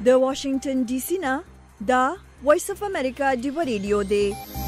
د واشنگټن ډي سي نه دا وایس اف امریکا ډیو ریډیو دی.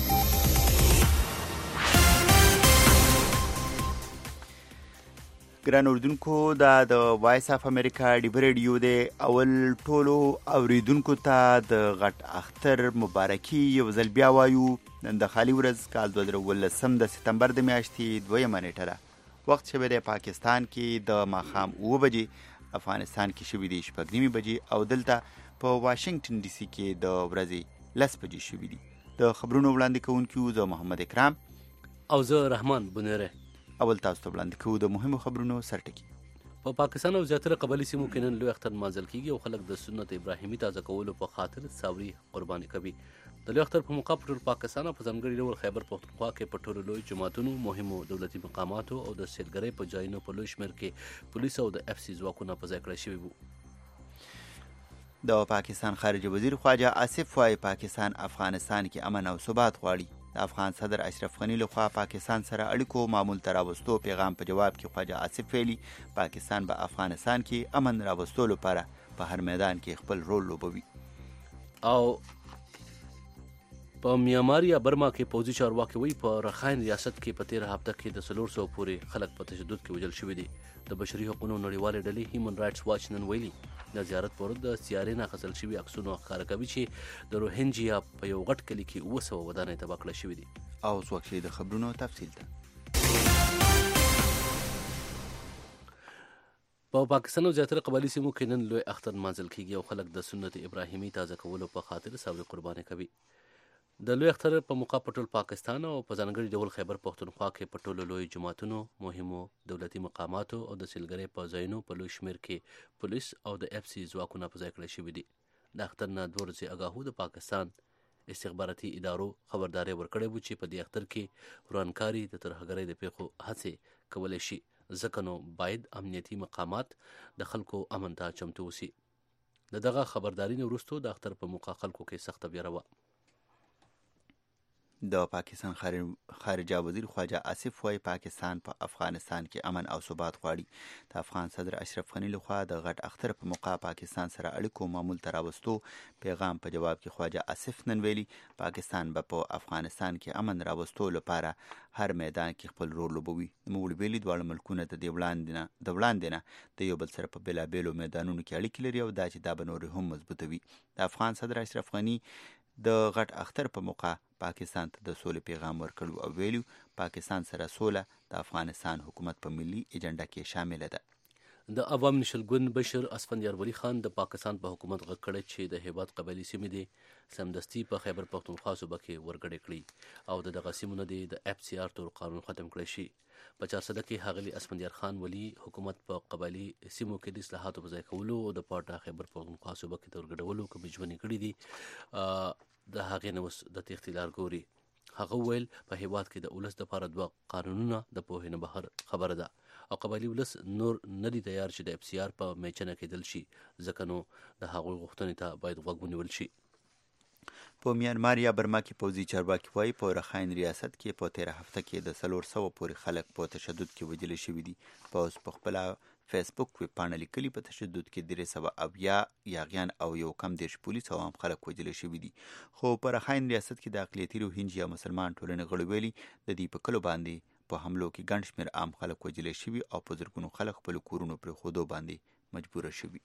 ګران اردوونکو دا د وایس اف امریکا ډیو ریډیو دی. اول ټولو اوریدونکو ته د غټ اختر مبارکي یو ځل بیا وایو. نن د خالي ورځ کال 2019 د سپتمبر د میاشتې 2 نیټه ده. وخت شوی دی پاکستان کې د ماښام 9 بجې، افغانستان کې شوي دي 6:30 بجې او دلته په واشنگټن ډي سي کې د ورځې 10 بجې شوي دي. د خبرونو وړاندې کوونکي زه محمد اکرام او زه رحمان بنيره. اول تاسو ته وړاندې کوو د مهمو خبرونو سرټکي. په پاکستان او زیاتره قبایلی سیمو کې نن لوی اختر مازل کیږي او خلک د سنت ابراهیمي تازه کولو په خاطر ساوري قرباني کوي. د لوی اختر په موقع په ټول پاکستان او په ځانګړي ډول خیبر پختونخوا کې په ټولو لوی جماعتونو، مهمو دولتي مقاماتو او د سیلګرۍ په ځایونو په لوی شمېر کې پولیس او د اف سي ځواکونه په ځای کړی شوي وو. د پاکستان خارجه وزیر خواجه آصف وايي پاکستان افغانستان کې امن او ثبات غواړي. د افغان صدر اشرف غنی لخوا پاکستان سره اړیکو معمول ته راوستو پیغام په جواب کې خواجه آصف ویلي پاکستان به افغانستان کې امن راوستو لپاره په هر میدان کې خپل رول لوبوي. او په میانمار یا برما کې پوځي چارواکي وایي په رخاین ریاست کې په 13 هفته کې د 400 پورې خلک په تشدد کې وژل شوي دي. د بشري حقوقو نړیوالې ډلې هیومن رائټس واچ نن ویلي د زیارت پر ورځ د سیارې نه اخیستل شوي عکسونو ښکاره کوي چې د روهینجیا په یو غټ کلي کې 900 ودانۍ تباه کړل شوي دي. او څوک چې د خبرونو تفصیل ته په پاکستان او زیاتره قبایلی سیمو کې نن لوی اختر مازل کیږي او خلک د سنت ابراهیمي تازه کولو په خاطر ساوري قرباني کوي. د لوی اختر په موقع په ټول پاکستان او په ځانګړي ډول خیبر پختونخوا کې په ټولو لوی جماعتونو، مهمو دولتي مقاماتو او د سیلګرۍ په ځایونو په لوی شمېر کې پولیس او د اف سي ځواکونه په ځای کړی شوي دي. د اختر نه 2 ورځې اګاهو د پاکستان استخباراتي ادارو خبرداری ورکړی و چې په دې اختر کې ورانکاري د ترهګرۍ د پیښو هڅې کولی شي، ځکه نو باید امنیتي مقامات د خلکو امن ته چمتو اوسي. د دغه خبرداري نه وروسته د اختر په موقع خلکو کې سخته بیره وه. د پاکستان خارجه وزیر خواجه آصف وايي پاکستان په افغانستان کې امن او ثبات غواړي. د افغان صدر اشرف غنی لخوا د غټ اختر په موقع پاکستان سره اړیکو معمول ته راوستو پیغام په جواب کې خواجه آصف نن ویلي پاکستان به په افغانستان کې امن راوستو لپاره هر میدان کې خپل رول لوبوي. نوموړي ویلي دواړه ملکونه د وړاندې نه د یو بل سره په بېلابېلو میدانونو کې اړیکې لري او دا چې دا به نورې هم مضبوطوي. د افغان صدر اشرف غنی د غټ اختر په موقع پاکستان ته د سولې پیغام ورکړو او ویلو پاکستان سره سوله د افغانستان حکومت په ملي ایجنډا کې شامل ده. د عوام نشل ګوند بشر اسفندیار ولی خان د پاکستان په حکومت غږ کړی چې د هیواد قبایلی سیمې دي سمدستي په خیبر پختونخوا صوبه کې ورګډې کړي او د دغه سیمو نه د اف سی آر تور قانون ختم کړی شي. په 400 کې ښاغلي اسفندیار خان ولی حکومت په قبایلی سیمو کې د اصلاحاتو په ځای کولو او د پاټا خیبر پختونخوا صوبه کې د ورګډولو کومې ژمنې کړي دي د هغې نه اوس د تېښتې لار ګوري. هغه وویل په هیواد کې د ولس دپاره 2 قانونونه د پوهې نه بهر خبره ده او قبایلي ولس نور نه دي تیار چې د اف سی آر په میچنه کېدل شي، ځکه نو د هغوی غوښتنې ته باید غوږ ونیول شي. په میانمار یا برما کې پوځي چارواکي وايي په رخاین ریاست کې په 13 هفته کې د 400 پورې خلک په تشدد کې وژل شوي دي. پوځ په خپله فیسبوک ویبپاڼه لیکلي په تشدد کې 370 یاغیان او یو کم 10 پولیس او عام خلک وژل شوي دي. خو په رخاین ریاست کې د اقلیتي روهینجیا مسلمان ټولنې غړي ویلي د دې په کلو باندې په حملو کې ګڼ شمېر عام خلک وژل شوي او په زرګونو خلک خپلو کورونو پرېښودو باندې مجبوره شوي.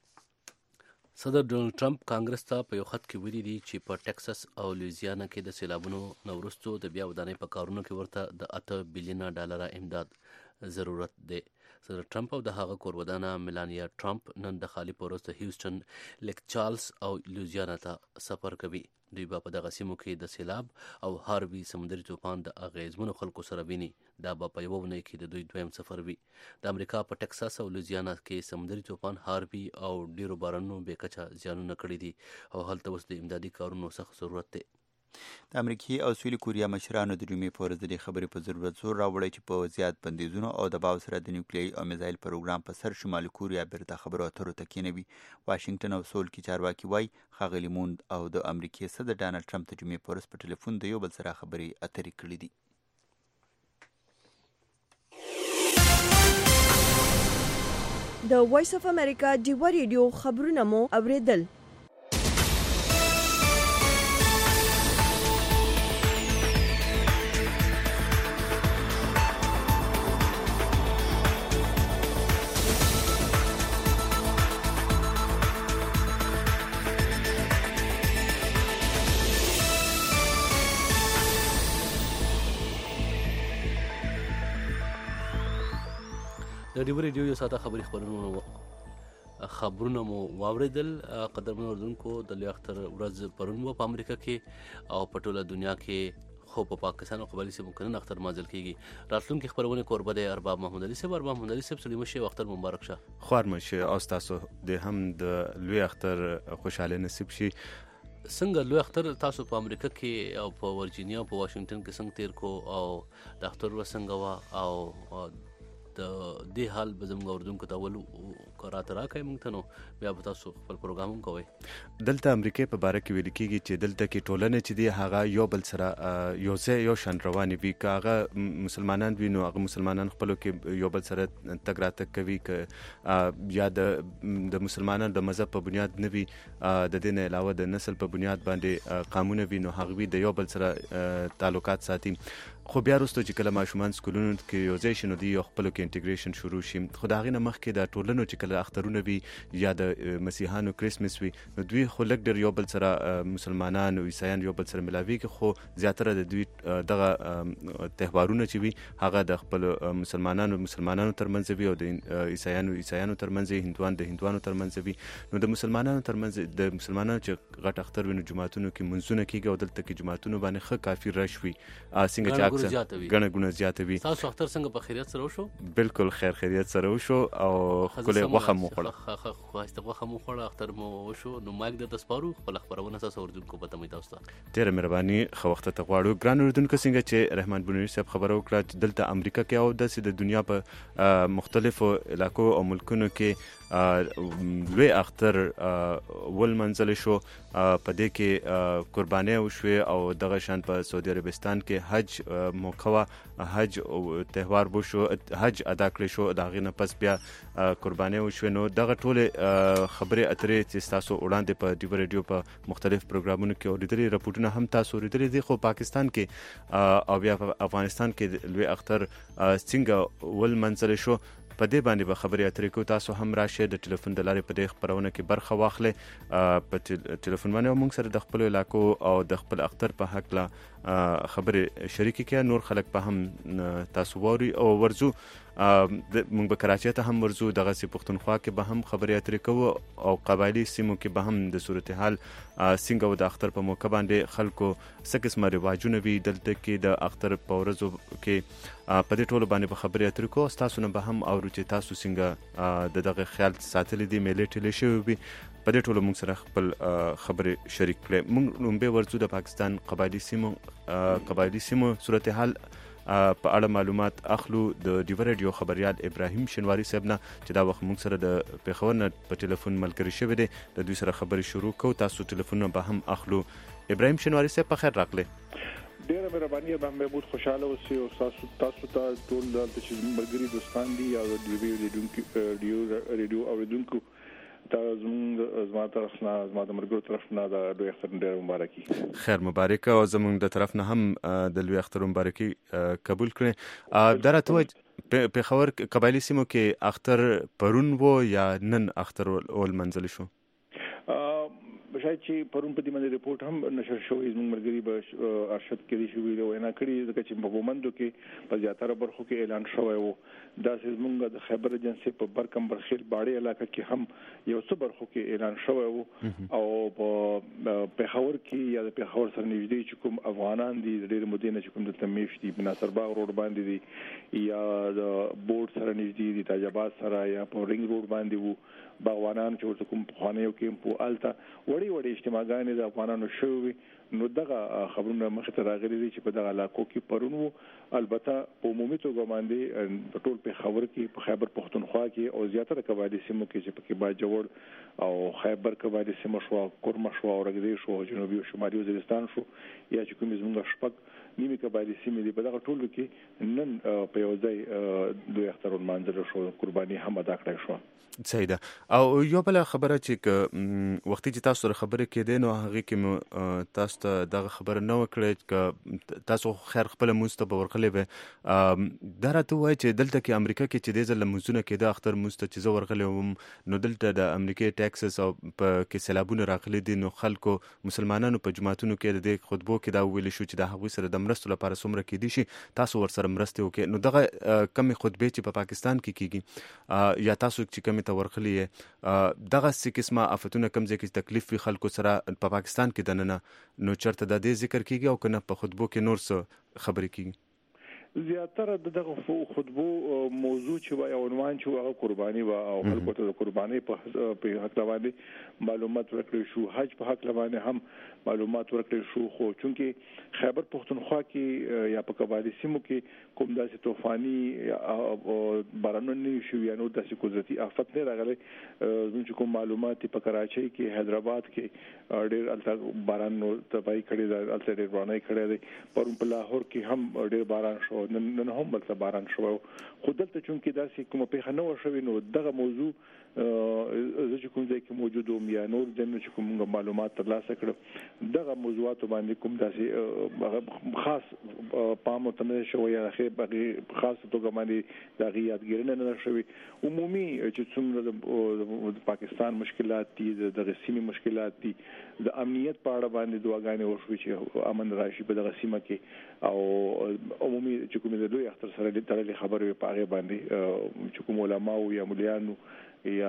صدر ډونالډ ټرمپ کانګرس ته په یو خط کې ویلي دي چې په ټکساس او لویزیانا کې د سیلابونو نه وروسته د بیا ودانۍ په کارونو کې ورته د $8 بلین امداد ضرورت دی. صدر ټرمپ او د هغه کورودانه میلانیا ټرمپ نن د خالي په ورځ د هیوسټن، لیک چارلز او لویزیانا ته سفر کوي. دوی به په دغه سیمو کې د سیلاب او هاروي سمندري طوفان د اغیزمنو خلکو سره ویني. دا به په یوه اونۍ کې د دوی دویم سفر وي. د امریکا په ټکساس او لویزیانا کې سمندري طوفان هاروي او ډیرو بارانونو بې کچه زیانونه کړي دي او هلته اوس د امدادي کارونو سخت ضرورت دی. د امریکې او سویلي کوریا مشرانو د جمعې په ورځ د دې خبرې په ضرورت زور راوړی چې په زیات بندیزونو او دباو سره د نیوکلیایي او میزایل پروګرام په سر شمالي کوریا بیرته خبرو اترو ته کېنوي. واشنګټن او سول کې چارواکي وایي ښاغلي موند او د امریکې صدر ډانلډ ټرمپ د جمعې په ورځ په ټلیفون د یو بل سره خبرې اترې کړې دي. د وایس اف امریکا ډیو ریډیو خبرونه مو اوریدل. د ډیو ریډیو یو ساده خبرونه مو واوریدل. قدرمن اوردونکو د لوی اختر ورځ پرون په امریکا کې او په ټوله دنیا کې خو په پاکستان او قبایلی سیمو کې نن اختر مانځل کیږي. راتلونکي خبرونه کوربه د ارباب محمود علي صاحب. ارباب محمود علي صاحب سلیم شه اختر مبارک شه. خوار مشه او تاسو د هم د لوی اختر خوشاله نصیب شي. څنګه لوی اختر تاسو په امریکا کې او په ورجینیا او په واشنگټن کې څنګه تیر کو او د اختر ورځ څنګه وا او د دې حال به زموږ اردوونکو ته ولو راته راکړئ موږ ته نو بیا به تاسو خپل پروګرام هم کوئ. دلته امریکا په باره کې ویل کېږي چې دلته کې ټولنه چې دی هغه یو بل سره یو ځای یو شان روانې وي. که هغه مسلمانان وي نو هغه مسلمانان خپلو کې یو بل سره تګ راتګ کوي. که یا د مسلمانانو د مذهب په بنیاد نه وي، د دې نه علاوه د نسل په بنیاد باندې قانون وي، نو هغه وي د یو بل سره تعلقات ساتي. خو بیا وروسته چې کله ماشومان سکولونو کې یو ځای شي نو دوی خپلو کې انټیګریشن شروع شي. خو د هغې نه مخکې د ټولنو چې کله اخترونه وي یا د مسیحانو کرسمس وي نو دوی خو لږ ډېر یو بل سره مسلمانان او عیسایان یو بل سره ملاویږي. خو زیاتره د دوی دغه تهوارونه چې وي هغه د خپلو مسلمانانو ترمنځ وي او د عیسایانو ترمنځ وي، د هندوانو ترمنځ وي. نو د مسلمانانو چې غټ اختر وي نو جوماتونو کې منځونه کېږي او دلته کې جوماتونو باندې ښه کافي رش وي. څنګه چې ګڼه ګوڼه زیاته وي. تاسو اختر څنګه په خیریت سره وشو؟ بالکل خیریت سره وشو او ښکلې غوښه مو خوړه. اختر مو وشو. نو مایک درته سپارو، خپل خبرونه تاسو اردوونکو په تمه تاسو ته ډېره مهرباني. ښه وخت ته غواړو ګران اردوونکو. څنګه چې رحمان بنوري صاحب خبره وکړه چې دلته امریکا کې او داسې د دنیا په مختلفو علاقو او ملکونو کې لوی اختر ولمنځل شو. په دې کې قربانۍ وشوې او دغه شان په سعودي عربستان کې حج موقع حج تهوار وشو، حج ادا کړی شو. د هغې نه پس بیا قربانۍ وشوې. نو دغه ټولې خبرې اترې چې تاسو وړاندې په ډیو ریډیو په مختلف پروګرامونو کې اوریدلي، رپورټونه هم تاسو اوریدلي دي. خو پاکستان کې او بیا په افغانستان کې لوی اختر څنګه ولمنځل شو په دې باندې به خبرې اترې کوو. تاسو هم راشئ د ټلیفون د لارې په دې خپرونه کې برخه واخلئ په ټلیفون باندې او موږ سره د خپلو علاقو او د خپل اختر په هکله خبرې شریکې کړئ. نور خلک به هم تاسو واوري او ورځو. موږ به کراچۍ ته هم ورځو، دغسې پښتونخوا کې به هم خبرې اترې کوو او قبایلي سیمو کې به هم د صورتحال څنګه د اختر په موقع باندې خلکو څه قسمه رواجونه وي دلته کې د اختر په ورځو کې په دې ټولو باندې به خبرې اترې کوو. ستاسو نه به هم اورو چې تاسو څنګه د دغه خیال ساتلي دي، میلې ټیلې شوي وي. په دې ټولو موږ سره خپل خبرې شریک کړئ. موږ لومبې ورځو د پاکستان قبایلي سیمو صورتحال په اړه معلومات اخلو د ډیو ریډیو خبريال ابراهیم شینواری صاحب نه چې دا وخت موږ سره د پیښور نه په ټلیفون ملګری شوی دی. د دوی سره خبرې شروع کوو. تاسو ټلیفونونه به هم اخلو. ابراهیم شینواری صاحب په خیر راغلی. ډیره مهرباني به محمود خوشاله اوسئ او تاسو ته ټول د ملګری دوستان دي او د ډیو ریډیو اوریدونکو زما طرف نه زما د مرګرو طرف نه د لوی اختر ډېر مبارکي. خیر مبارک او زموږ د طرف نه هم د لوی اختر مبارکي قبول کړئ. دا راته وایي پېښور قبایلي سیمو کې اختر پرون و یا نن اختر ولمنځل شو؟ شاید چې پرون په دې باندې ریپورت هم نشر شوی. زموږ ملګري به ارشد کړي شوی دی وینا کړي ځکه چې په ومندو کې په زیاتره برخو کې اعلان شوی و. دا چې زموږ د خیبر ایجنسي په برکمبر خیل باړې علاقه کې هم یو څه برخو کې اعلان شوی و او په پېښور کې یا د پېښور سره نږدې چې کوم افغانان دي ډېر مودې نه چې کوم د تمیش دي بناصر باغ روډ باندې دي یا د بورډ سره نږدې دي تاج آباد سره یا په رینګ روډ باندې وو باغوانان چې ورته کوم پخوانیو کیمپو الته وړي اجتماعګانې د افغانانو شوي. نو دغه خبرونه مخ ته راغلي دي چې په دغه علاقو کې پرون وو. البته په عمومي توګه باندې په ټول پېښور کې په خیبر پښتونخوا کې او زیاتره قبایلي سیمو کې چې پکې باجوړ او خیبر قبایلي سیمو شو، کورما شو، اورګدې شو، جنوبي او شمالي وزیرستان شو یا چې کوم زموږ شپږ نیمه قبایلي سیمې دي. په دغه ټولو کې نن په یو ځای دوی اختر ولمانځل شو، قرباني هم ادا کړای شو. صحیح ده. او یو بل خبره چې وختي چې تاسو سره خبرې کېدې نو هغه کې تاسو ته دغه خبره نه وکړه چې تاسو خیر خپل مونږ ته ورغلې به دا راته وایي چې دلته کې امریکا کې چې د ځل مونږونه کې د اختر مونږ ته چې زه ورغلې وم نو دلته د امریکا ټیکساس او په کې سیلابونه راغلي دي. نو خلکو مسلمانانو په جماعتونو کې د خطبو کې دا ویل شو چې د هغوی سره د د مرستو لپاره څومره کېدی شي تاسو ورسره مرستې وکړئ. نو دغه کمې خطبې چې په پاکستان کې کیږي یا تاسو چې کمې ته ورغلي دغه څه قسمه آفتونه کوم ځای کې تکلیف وي خلکو سره په پاکستان کې دننه نو چرته د دې ذکر کیږي او کنه په خطبو کې نور څه خبرې کیږي؟ زیاتره دغه خطبو موضوع چې وای عنوان چې هغه قرباني وا او خلکو ته قرباني په حق باندې معلومات ورکړي شو، حج په حق باندې هم معلومات ورکړي شو. خو چونکه خیبر پختونخوا کې یا په قبایلی سیمو کې کوم داسې طوفاني بارانونه شو یا نو داسې قدرتي آفت نه راغلي چې کوم معلومات په کراچۍ کې حیدرآباد کې ډېر الته باران نو تباہي کړي دا الته ډېر باران کړي دي پرون په لاهور کې هم ډېر باران شو نن هم بل باران شو. خو دلته چونکې داسې کومه پیښه نه وشوي نو دغه موضوع زه چې کوم ځای کې موجود وم یا نور ځنه چې کوم معلومات ترلاسه کړم دغه موضوعات باندې کوم داسې خاص پام ته شوی یا خاص توګه باندې د یادګیرنه نه شوی. عمومي چې څومره د پاکستان مشکلات دي د سیمې مشکلات دي د امنیت په اړه باندې دعاګانې وشوي چې امن راشي په دغه سیمه کې او عمومي چې کوم د دوی اختر سره تړلې خبرې په هغه باندې چې کوم علما او یا مليانو یا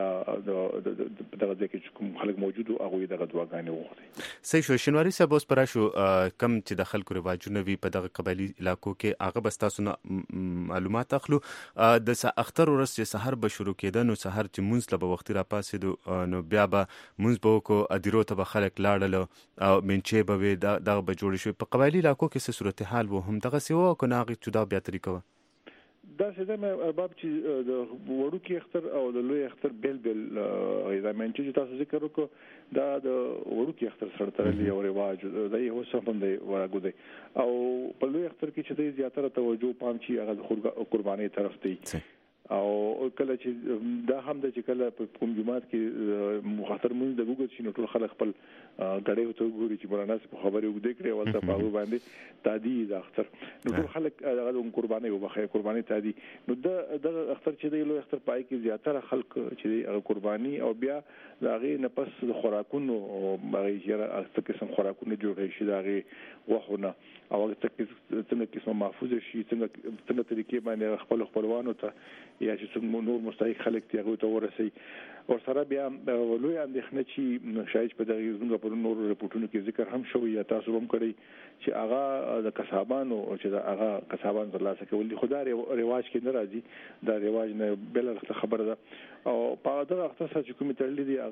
دغه ځکه چې کوم خلک موجود او هغه دغه دعاګانې وغوښتي. صحیح شو. شینواری صاحب اوس پر شو کم چې د خلکو رواجونه وي په دغه قبایلی علاقو کې هغه بس تاسو معلومات اخلو د اختر ورځ چې سحر به شروع کېده نو سحر چې مونږ له وخت را پاسې نو بیا به مونږ به کو ادیرو ته به خلک لاړل او منچې به وي دغه به جوړ شي. په قبایلی علاقو کې څه صورتحال وو هم دغه سی وو کنه هغه چې دا بیا طریقه دا څه د ارباب چې د وړوکی اختر او د لوی اختر بیل دا منچ چې تاسو ذکر وکړو دا د وړوکی اختر سره تړلې یو رواج دی یو څه هم دی ورغو دی او په لوی اختر کې چې د زیاتره توجه پام چی هغه قرباني طرف دی او کله چې دا هم د چې کله په کوم جماعت کې مخاطر مونږ د ګوګل شي نو ټول خلک خپل غړې ته ګوري چې مرانه په خبرې وګړي کړي او ته په باندې تادي د اختر نو ټول خلک هغه قرباني وبخې قرباني تادي نو د اختر چې د لوی اختر پای کې زیاتره خلک چې هغه قرباني او بیا د هغه نه پس د خوراکونو هغه یې اته قسم خوراکونه جوړ شي د هغه وخونه او څنګه قسم محفوظ شي څنګه طریقې باندې خپلوانو ته یا چې نور مستحق خلک ته هغه ته ورسي او سره بیا لوی اندېښنه چې شاید په دغه زموږ په نور رپورټونو کې ذکر هم شوی یا تاسو هم کړی چې هغه د کسبانو چې هغه کسبان ترلاسه کول دي خدای رواج کې نه راځي دا رواج نه بل خبره ده او په دغه وخت سره چې کوم تړلې دي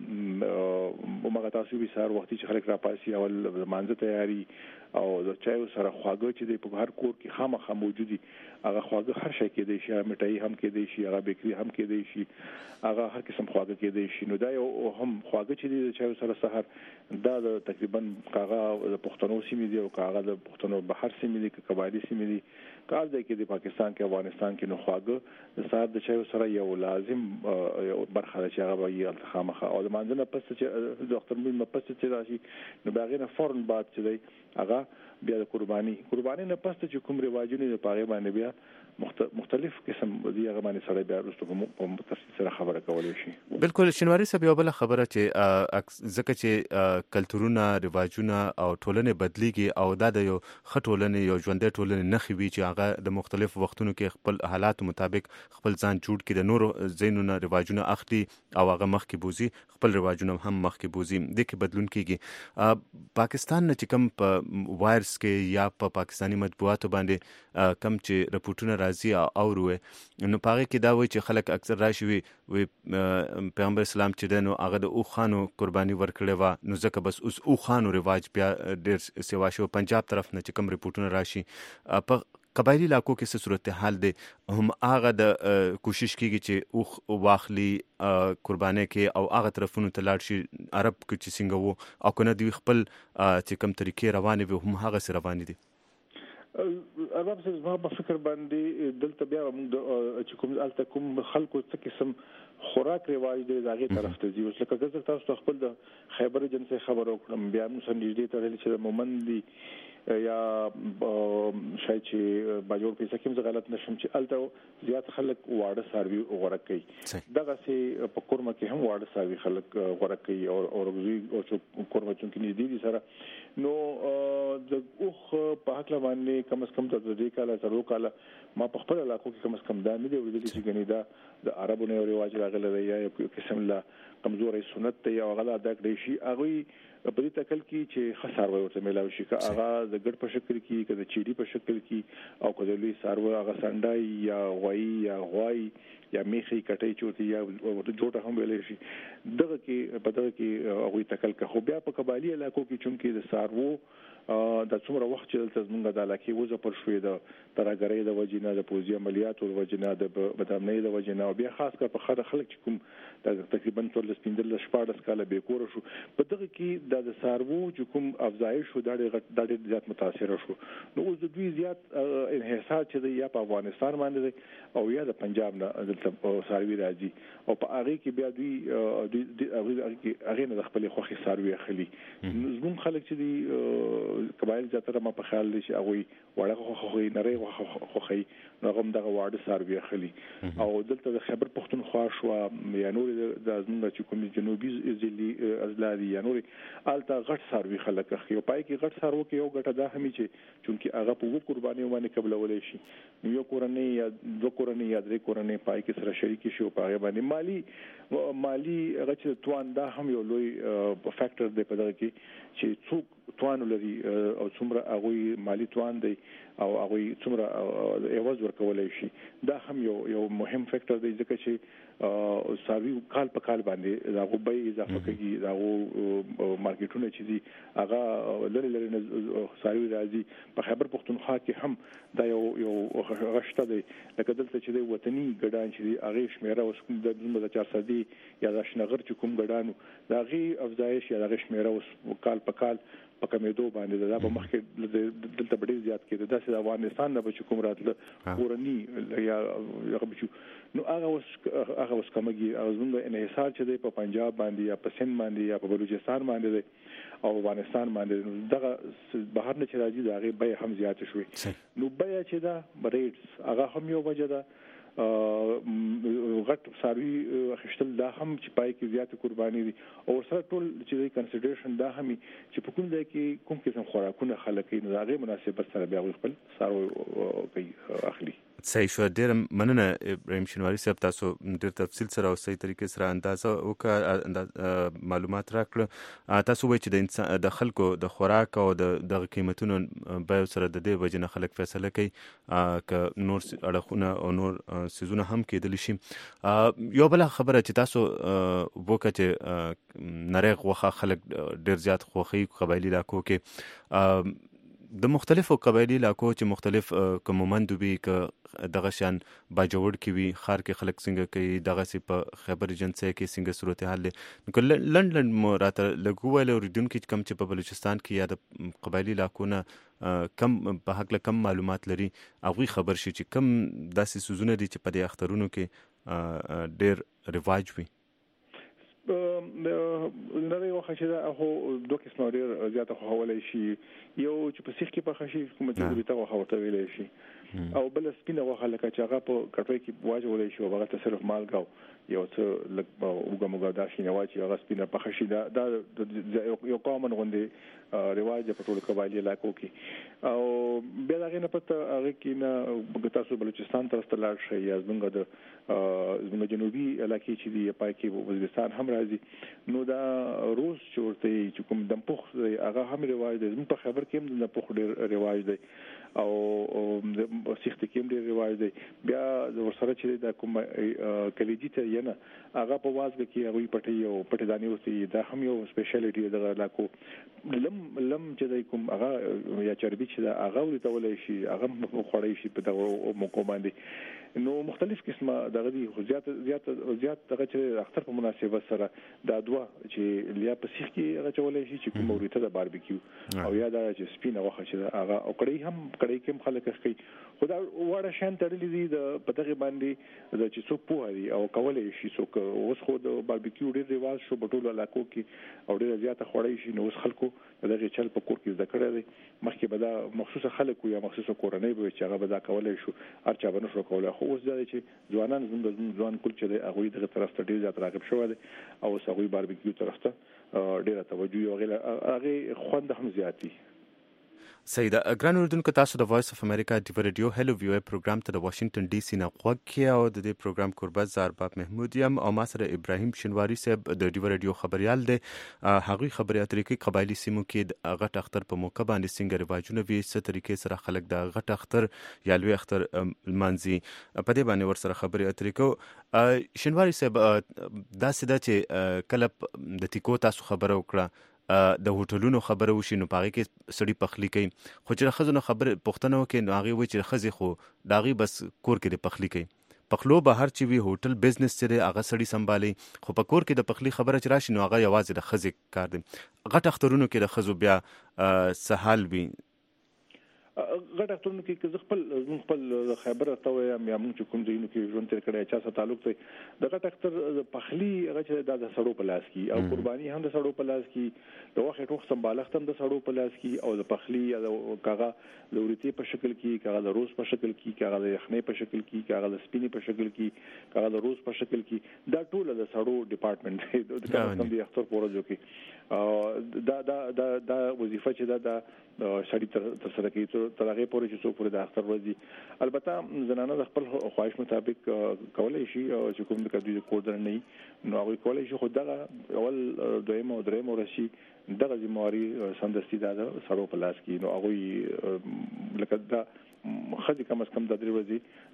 هغه موږ تاسو به سار وخت چې خلک را پاسي او مانځه تیاری او د چایو سره خواږه چې په هر کور کې خامخا موجودي هغه خواږه هر شي کې دی شي مټای هم کې دی شي هغه بیکري هم کې دی شي هغه هر قسم خواږه کې دی شي نو دا یو هم خواږه چې د چایو سره سحر دا تقریبا کاغه د پښتنو سیمې دی او کاغه د پښتنو بهر سیمې دی قبایلی سیمې دی کار دی کې د پاکستان کې افغانستان کې نو خواږه د سحر د چایو سره یو لازم برخه چې هغه به یې التخامخه او د مانځنه پس چې د اختر مې پس چې راشي نو باغینه فورن بعد چې دی هغه بیا د قرباني نه پس چې کوم رواجونه د پاره باندې بیا مختلف قسم دی هغه باندې سره بیا وروسته په تفصیل سره خبره کولای شي. بالکل شینواری صاحب یو بل خبره چې ځکه چې کلتورونه رواجونه او ټولنه بدلیږي او دا د یو خټولنه یو ژوندې ټولنه نه خوي چې هغه د مختلف وختونو کې خپل حالات مطابق خپل ځان جوړ کړي د نور زینونه رواجونه اخلي او هغه مخ کې بوزي خپل رواجونه هم مخ کې بوزي د کې بدلون کیږي. پاکستان نه چې کوم په وایرس کې یا په پاکستانی مطبوعاتو باندې کم چې رپورټونه راځي او وروي نو پاره کې دا وایي چې خلک اکثر راشي وي پیغمبر اسلام چې دنو هغه د اوخانو قرباني ورکړي و نو ځکه بس اوس اوخانو رواج بیا ډېر سیوا شو پنجاب طرف نه چې کوم رپورټونه راشي په قبایلی علاقو کې څه صورتحال دی هم هغه د کوشش کیږي چې اوخ واخلي قرباني کې او هغه طرفونو ته لاړ شي عرب کې چې څنګه وو او کنه دی خپل چې کوم طریقې روانې وي هم هغه سره روانې دي. ارباب سره زما په فکر باندې دلته بیا موږ چې کوم الته کوم خلکو څه قسم خوراک رواج دی دغه طرف ته ځي اوس لکه څنګه تاسو خپل د خیبر جنسي خبر وکړم بیا موږ سم نږدې تړلې چې مومن دي یا شاید چې باجوړ پیسې کوم غلط نشم چې الته زیات خلک واړه ساروي غوړه کوي دغه سي په کورمه کې هم واړه ساروي خلک غوړه کوي او اورګزي او چې کورمه چې نږدې دي سره نو د اوخ په حق باندې کم از کم د دې کاله تر وکاله ما په خپل علاقو کې کم از کم دا نه دی ورته چې غني دا د عربو نه رواج راغلی دی یا قسم لا کمزوري سنت ته یا غلا د کړی شي هغه په دې تکل کې چې خسار ورته ملاوي شي که هغه د ګډ په شکل کې که د چيري په شکل کې او که د لوی سارو هغه سنډای یا غوي یا غوي یا میخي کټي چوتي یا جوړه هم ویلې شي دغه کې په دغه کې هغه تکل که خو بیا په قبالي علاقو کې چونکې د سارو د څومره وخت چې دلته زمونږ د علاقې وځه پر شوې د ترګرې د وجنه د پوزي عملیاتو د وجنه د بدامنۍ د وجنه او بیا خاص کر په خلک چې کوم تقریبا ټول سپیندل شپاړس کاله به کور شو په دغه کې د سارو چې کوم افزایش شو د ډېر زیات متاثر شو نو اوس د دوی زیات انحصار چې د یا په افغانستان باندې او یا د پنجاب نه دلته ساروي راځي او په هغه کې بیا دوی هغه نه خپل خوخي ساروي اخلي زمون خلک چې دی قبایل زیاتره ما په خیال دي چې هغه وړه خوخي نری خوخي نو هم دغه واړه ساروي اخلي او دلته د خیبر پختونخوا شو یا نور د زمونږ چې کوم جنوبي ځلي ازلادي یا نور الته غټ ساروي خلک اخلي او پای کې غټ سارو کې یو غټه دا همي چې چونکی هغه په وګ قرباني باندې قبلولې شي یو کورنۍ یا دو کورنۍ یا درې کورنۍ پای کې سره شریک شي او پای باندې مالی هغه چې توان دا هم یو لوی فیکٹر دی په دغه کې چې څوک توان لري او څومره هغه مالی توان دی او هغه څومره ایواز ورکولای شي دا هم یو مهم فیکٹر دی ځکه چې ساروي کال په کال باندې دا غوبې اضافه کوي دا مارکیټونه چې دي هغه لری نه ساروي راځي په خیبر پختونخوا کې هم دا یو غشته دی لکه دلته چې د وطني ګډان چې دي هغه شمیره اوس د 2004 یا د شنغر چې کوم ګډانو دا غي افزایش یا د شمیره اوس کال په کال په کمیدو باندې دا په مخکې دلته ډېر زیات کېده دا چې افغانستان نه بچ کوم راتله کورنی یا هغه نو هغه اوس کومږي او زموږ انحصار چې دی په پنجاب باندې یا په سند باندې یا په بلوچستان باندې دی او افغانستان باندې دغه بهر نه چې راځي دا غي به هم زیات شوي نو به چې دا ریټس هغه هم یو وجه ده غټ ساروي خشتل دا هم چې پای کې زیات قرباني دي او سره ټول چې کنسیډریشن دا هم چې په کوم ځای کې کوم قسم خوراکونه خلک یې نه مناسبت سره بیا خپل سارو کوي اخلي صحیح شو ډیر مننه ابراهیم شینواری صاحب تاسو ډیر تفصیل سره او صحیح طریقې سره اندازه او معلومات راکړه تاسو وایئ چې د خلکو د خوراک او د قیمتونو به سره د دې وجنه خلک فیصله کوي ک نور اړخونه او نور سيزونه هم کېدل شي یو بل خبره چې تاسو وکړه چې نریغ وخه خلک ډیر زیات خوخي قبایلی علاقو کې د مختلفو قبایلی علاقو چې مختلف کومومند وي ک دغه شان باجوړ کې وي خار کې خلک څنګه کوي دغه سي په خیبر ایجنسی کې څنګه صورتحال له لندن مراته لګوال اوریدونکو کم چې په بلوچستان کې یا د قبایلی علاقو نه کم په حق له کم معلومات لري هغه خبر شي چې کم داسې سوزونه دي چې په دې اخترونو کې ډېر رواج وي نری وخت چې دا هو دوه قسمه ډیر زیاته خوولای شي یو چې په سیخ کې په خشي کومه چې بیت هغه ورته ویلای شي او بل سپینه وخت لکه چې هغه په کټوي کې واجولای شي او هغه ته صرف مالګاو یو څه لک وګمګا دا شي نه واچي هغه سپینه په خشي دا یو قومن غوندي رواج په ټول قبایلی علاقو کې او بیا دا غنه پته هغه کې نه تاسو بلوچستان طرف ته لاړ شئ یا زموږ جنوبي علاقې چې دی پای کې وزبستان هم راځي نو دا روز چورته چې کوم د پوخ هغه هم رواج دی زموږ په خبر کې هم د پوخ ډیر رواج دی او سیخت کې هم ډیر رواج دی بیا د ورسره چې د کوم کلیجی ته ینه هغه په وازګه کې هغه پټي او پټداني اوسي دا هم یو سپیشلیټي د علاقو لم چې د کوم هغه یا چربي چې هغه ولې شي هغه خوړای شي په دغه موکو باندې نو مختلف قسمه دغه دي خو زیات دغه چې اختر په مناسبت سره دا دوا چې لیا په سیخ کې هغه چولې شي چې کوم ورته د باربیکیو او یا دا چې سپینه وخه چې هغه او کړي هم خلک کوي خدا وړه شان تړلې دي د پدغه باندې د چې څوک په هري او کولې شي څوک اوس خو د باربیکیو ډېر رواج شو په ټولو علاقو کې او ډېر زیاته خوړې شي نو اوس خلکو دغه چل په کور کې ذکر لري مخکې به دا مخصوصه خلک یا مخصوصه کورنۍ به چې هغه به دا کولې شو ارچا بنو شو کوله خو اوس دا چې ځوانان ځوان کول چې هغه دغه طرف ته ډېر زیات راغب شو دي او اوس هغه باربیکیو طرف ته ډېر توجه او هغه خوند هم زیاتی سیدا ګران اردوونکو تاسو د وایس اف امریکا د ریډیو هلو ویو پروګرام ته د واشنگټن ډي سي نه غوږ کړئ او د دې پروګرام قربت زارباب محمود یم او ما سره ابراهیم شنواری صاحب د ډیو ریډیو خبريال دی هغه خبري اترې کې قبایلی سیمو کې د غټ اختر په موقع باندې څنګه رواجونه وي څه طریقې سره خلک د غټ اختر یا لوی اختر منځي په دې باندې ور سره خبري اترې کو شنواری صاحب دا سده چې کله د ټیکو تاسو خبره وکړه د هوټلونو خبره وشي نو پاره کې سړی پخلی کوي خو چې خزونه خبره پښتنو کې نو هغه وی چې خزي خو داغي بس کور کې د پخلی کوي پخلو به هر چی وی هوټل بزنس چې هغه سړی سمبالي خو په کور کې د پخلی خبره چې راشي نو هغه یوازې د خزي کار دی غټ اخترونو کې د خزو بیا سهال وي غټ اخترونو کې خپل خبره ته وایم یا موږ کوم ځینو کې ژوند تر کړه چا سره تعلق دی د غټ اختر پخلی هغه چې د سړو په لاس کې او قرباني هم د سړو په لاس کې د وخت ټوخ سمبالښت هم د سړو په لاس کې او د پخلی یا د کاغه د ورته په شکل کې کاغه د روز په شکل کې کاغه د یخنۍ په شکل کې کاغه د سپینې په شکل کې کاغه د روز په شکل کې دا ټول د سړو ډپارټمنټ دی د کوم د اختر پروژو کې دا وظیفه چې دا سړی تر سره کې تر هغه پورې چې څوک پر د اختر ورځي البته زنانه د خپل خواهش مطابق کولای شي چې کوم د کډوي کوډر نه نو هغه کولای شي خو دا اول دویم او دریم ورشي دغه ذمہواری سمدستي دا سړو په لاس کې نو هغه لکه دا خدي کم از کم د درې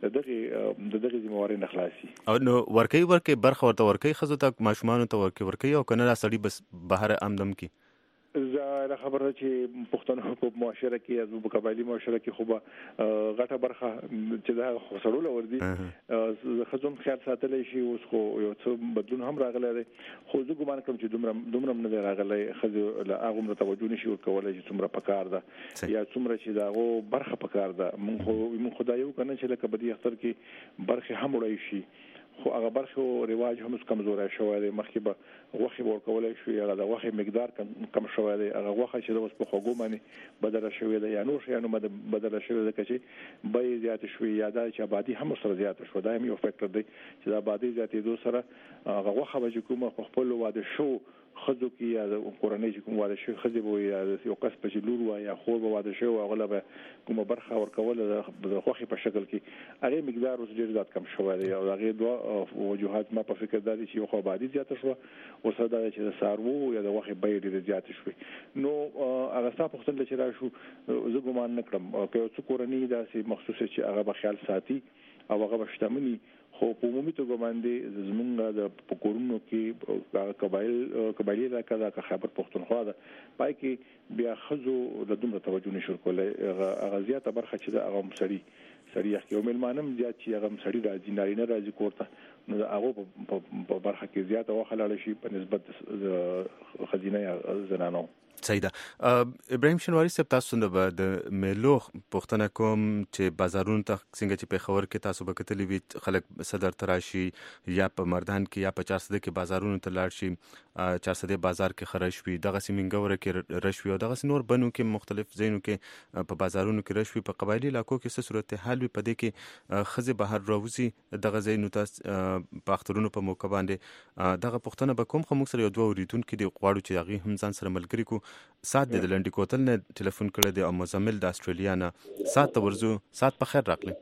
ورځې دغه ذمہواری نه خلاصي او نو ورکه برخه ورته ورکه خزو ته ماشومان ته ورکه او کنه سړی بس بهر آمدم کی زه خبره چې پښتنو په معاشره کې از په قبایلی معاشره کې خو به غټه برخه چې دا خسرول وردی خزم خیال ساتلې شي اوس خو یو څه بدلون هم راغلی دی خو زه ګمان کوم چې دومره نه راغلی خزو له هغه توجه نشي ورکولای چې څومره پکار ده یا څومره چې داغه برخه پکار ده مونږ خدایو کنه چې لکه بدی اختر کې برخه هم وړي شي خو هغه برخه رواج هم کمزورای شوی دی مخکې به وخت ورکولای شو هغه د وخت مقدار کم شوی دی هغه وخت چې د اوس په خوګو باندې بدل شوی دی یا نور شیانو بدل شوی دی چې به زیات شوی یا د آبادی هم سره زیات شو دا هم یو فکټر دی چې د آبادی زیاتېدو سره هغه وخت به کومه خپل واده شو خزو کې یا د کورنۍ چې کوم واده شي خزي به یا یو کس په لور و یا خور به واده شي او غلبه کومه برخه ورکول د خوخي په شکل کې هغه مقدار اوس ډیر زیات کم شوی دی او هغه دوه وجوهات ما په فکر دادي چې یو خو آبادی زیات شو او ساده چې د سارو یا د وخت به ډیر زیات شوی نو هغه تاسو په خپل چې راشو زه ګومان نکړم که څو کورنۍ داسې مخصوص چې هغه به خیال ساتي او هغه بشتمني خو په عمومي توګه باندې زمونږ د پکورونو کې قبایلی علاقه د خیبر پښتونخوا ده پای کې بیا خزو د دومره توجه نشو کولای هغه زیاته برخه چې د هغه سړی یو ملمانم زیات چې هغه سړی راځي نارینه راځي کوړه نو هغه په برخه کې زیاته وخلاله شي په نسبت خزینه زنانو سیدا ابراهیم شنواری صاحب تاسو د میلو پښتنه کوم چې بازارونو ته څنګه چې په خبر کې تاسو به کتلی وی خلک صدر تراشي یا په مردان کې یا په 400 کې بازارونو ته لاړ شي 400 بازار کې خرج وي دغه سیمنګور کې رشوي او دغه نور بنو کې مختلف ځایونو کې په بازارونو کې رشوي په قبایلی علاقو کې څه صورت حال وي پدې کې خزه بهر راوځي دغه ځایونو ته په اخترونو په موقع باندې دغه پښتنه به کوم خو سره یو دوه ریتون کې دی غواړو چې هغه هم ځان سره ملګری کو سات د لنډی کوتل نه ټلیفون کړی دی او مزمل د استرالیا نه سات ورزو سات په خیر راغلی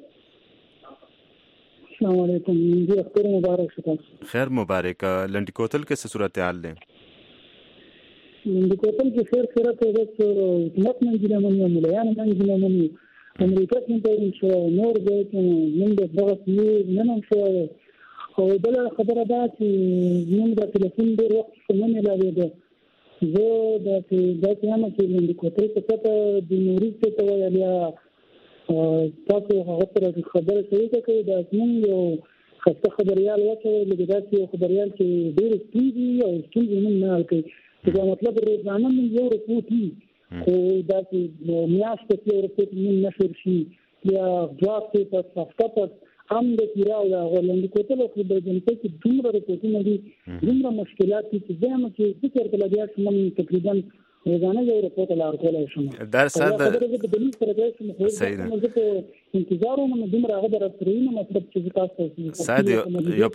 السلام علیکم دې اختر مبارک شه خیر مبارک لنډی کوتل کې څه صورت حال دی لنډی کوتل کې خیر ته د حکومت منځله منو مليان منځله منو امریکا څنګه شو نور دې نن د دغه نن شو او بل خبره ده چې نن د ټلیفون ډیر وخت څنګه لاوي ده زه د څه چې هم چې د کوټې څخه د نوري څخه ویل یا تاسو هغه پر خبره کوي دا موږ یو خاصه خبريال وکړي لکه دا چې خبريال چې ډېر ستونزې او ستونزې نه حل کوي دا مطلب روزانه موږ یو رپورټ خو دا چې میاشت کې یو رپورټ موږ نشر شي یا ځواب په هفته په هم د پیراو دا ولندې کوتل خو د جنته کې دومره رپورټونه دي دومره مشکلات دي چې زموږ چې ذکر کړل بیا چې تقریبا روزانه یو رپورټ لار کولای شم دا ساده د دلیل سره کوم څه انتظار ومن دومره غدر ترینه مطلب چې تاسو ساده یو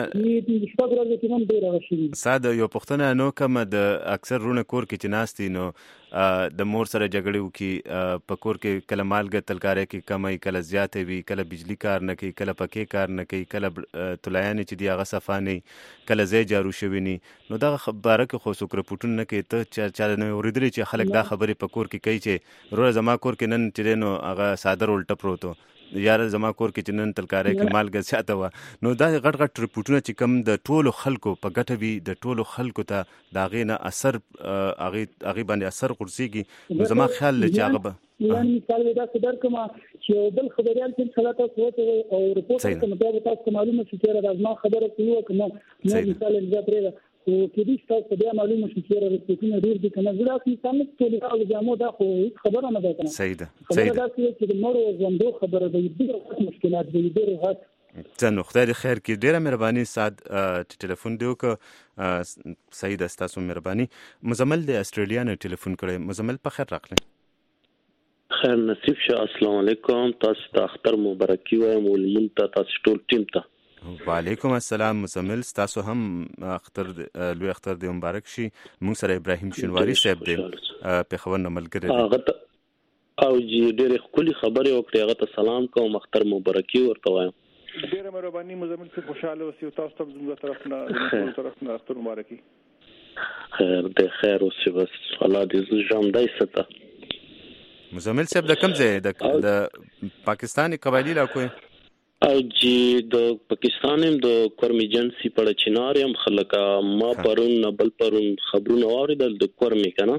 پښتنه نو کوم د اکثر رونه کور کې چې ناشتي نو د مور سره جګړې وکي په کور کې کله مالګه تلکارې کې کمای کله زیاتې وي کله بجلی کار نه کوي کله پکې کار نه کوي کله تلایان چې دی هغه صفانه کله زې جارو شوی ني نو دا خبره کې خو سوکر پټون نه کوي ته چا نه اوریدل چې خلک دا خبرې په کور کې کوي چې روز زما کور کې نن چې نو هغه صادر الټ پروتو یار زما کور کې چې نن تلکارې کې مالګه زیاته و نو دا غټ غټ رپورټونه چې کم د ټولو خلکو په ګټه وي د ټولو خلکو ته دا غي نه اثر اغه باندې اثر قرسيږي نو زما خیال چې هغه به یعنی مثال دا صدر کما چې بل خبريال چې خلاصه کوته او رپورټ کوم ته تاسو معلومه چې دا زما خبره کوي کوم نو مثال دې پرې او کې دې تاسو بیا معلومه چې رپورټونه ډیر دي کنه زړه کې څنګه ټول او جامو دا خو خبره نه ده کنه صحیح ده دا چې د مور او زندو خبره د دې مشکلات د دې غږ څنګه خدای خیر کې ډیره مهرباني سات ټلیفون دیو که سعید تاسو مهرباني مزمل د استرالیا نه ټلیفون کړی مزمل په خیر راغلی خیر نصیب شه السلام علیکم تاسو ته اختر مبارکي وایم ولمن ته تاسو ټول ټیم ته وعلیکم السلام مزمل تاسو هم اختر لوی اختر دی مبارک شي مونږ سره ابراهیم شنواری صاحب دی په خبر نه ملګری او جی ډېر خولي خبره وکړه هغه ته سلام کوم اختر مبارکي ورته وایم ډېر مهرباني مزمل څخه خوشاله اوسئ تاسو ته زموږ طرفنا اختر مبارکي خیر د خیر اوسئ بس الله دې ژوندۍ ساته مزمل صاحب د کوم ځای د پاکستاني قبایلی علاقو او جی د پاکستان د کورمی جنسي په چنار هم خلک ما پرون بل پرون خبرونه اوریدل د کورمی کنه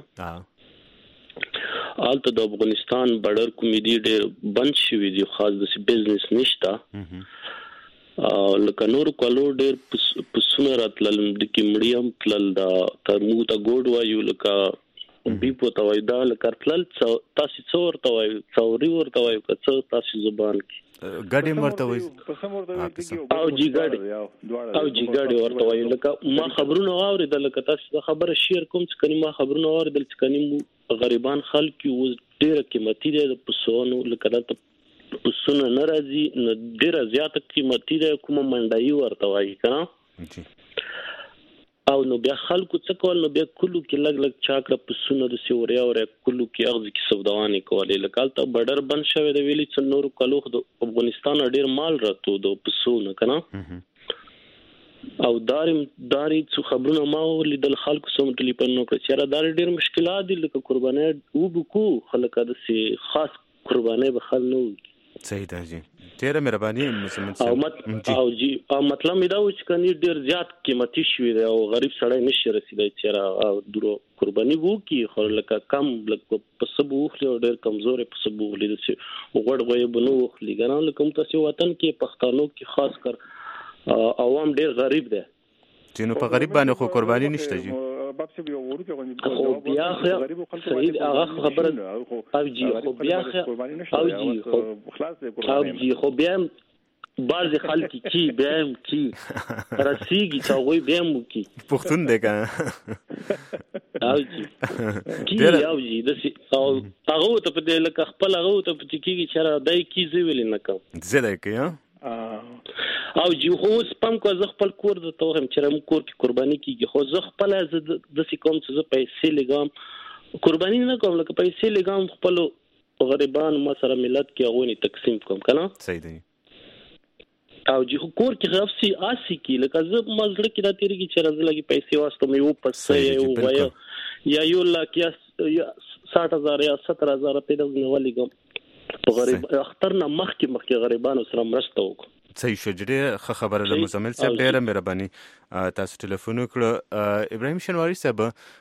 آلته د افغانستان بارډر کمیټي ډېر بند شوی دی خاص د بزنس نشته لکه نور کولو ډېر پسونه راتلل د کیمډیم تلل دا ترمو ته ګوډ وایو لکه بي په توای دا لکه تلل تاسو څور توای څوري ورته وایو که څو تاسو زبان کې ګاډي مرته وای او جی ګاډي ورته وای لکه ما خبرونه اوریدل لکه تاسو خبره شیر کوم چې کني ما خبرونه اوریدل چې کني غریبان خلک یو ډیره قیمتي دي د پسونو لکه د پسونه ناراضي نو ډیره زیاته قیمتي ده کوم منډای ورته وای کنه او نو بیا خلکو څه کول نو بیا کلو کې لګ لګ چاکره پسونه د سیوریا او کلو کې اغز کې سوداوانی کولې لکه ته بډر بند شوی د ویلي څ نور کلو د افغانستان ډیر مال راته د پسونه کنه او داري څو خبرونه ما ولیدل خلکو سم ټلیفون نو کړ چې را دار ډیر مشکلات دي لکه قرباني او بکو خلک د سي خاص قرباني به خل نو صحیح ده جی ډیره مهرباني او جی او مطلب دا و چې کني ډیر زیات قیمتي شوی دی او غریب سړی نشي رسیدای چې را درو قرباني وو کی خو لکه کم لکه پسبو خو ډیر کمزورې پسبو لید سي وګړ غوي بنو خلی ګران لکه تاسو وطن کې پښتنو کې خاص کر عوام ډیر غریب دي چې نو په غریب باندې خو قرباني نشته جی باب څه یو ورته غوښنه بیا صحیح هغه خبره او جی خو بیا او جی خو خلاص او جی خو بیا بعض خلک کی بیا کی راسیږي چې وای بیا مو کی پښتون دی کنه او جی کی او جی د او هغه ته په دې لکه خپل هغه ته په کیږي چې را دای کی زی ویل نه کوم زه دای کی او جی خو سپم کو زه خپل کور د توهم چې رم کور کې قرباني کیږي خو زه خپل د سې کوم چې زه پیسې لګام قرباني نه کوم لکه پیسې لګام خپل غریبان ما سره ملت کې غوونی تقسیم کوم کنه صحیح دی او جی کور کې غفسي آسی کی لکه زه مزړه کې دا تیری کې چې راځي لګي پیسې واسطه مې یو پسې یو وای یا یو لاک یا 60000 یا 17000 پیدا ونولې کوم غریب اختر نه مخکې غریبانو سره مرسته وکړه صحیح شو ډېره خبره له مزمل صاحب ډېره مهرباني تاسو ټلیفون وکړه. ابراهیم شنواری صاحب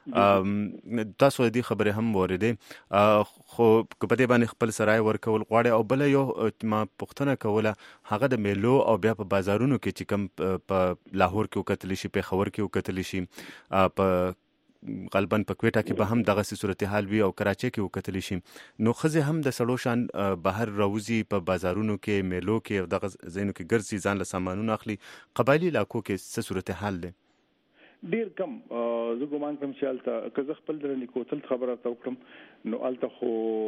تاسو دې خبره هم وریدې خو په دې باندې خپل سرای ورکول غواړي او بل یو ما پوښتنه کوله هغه د میلو او بیا په بازارونو کې چې کوم په لاهور کې وکتل شي په خبر کې وکتل شي په غالبا په کوټا کې به هم دغه صورتحال وي او کراچۍ کې وکتل شي نو خزه هم د سړو شان بهر راوځي په بازارونو کې میلو کې او دغه زینو کې ګرځي ځان له سامانونو اخلي قبایلی علاقو کې څه صورتحال دی ډیر کم زه ګومان کوم چې الته که زه خپل درنې کوتل خبره تا وکړم نو الته خو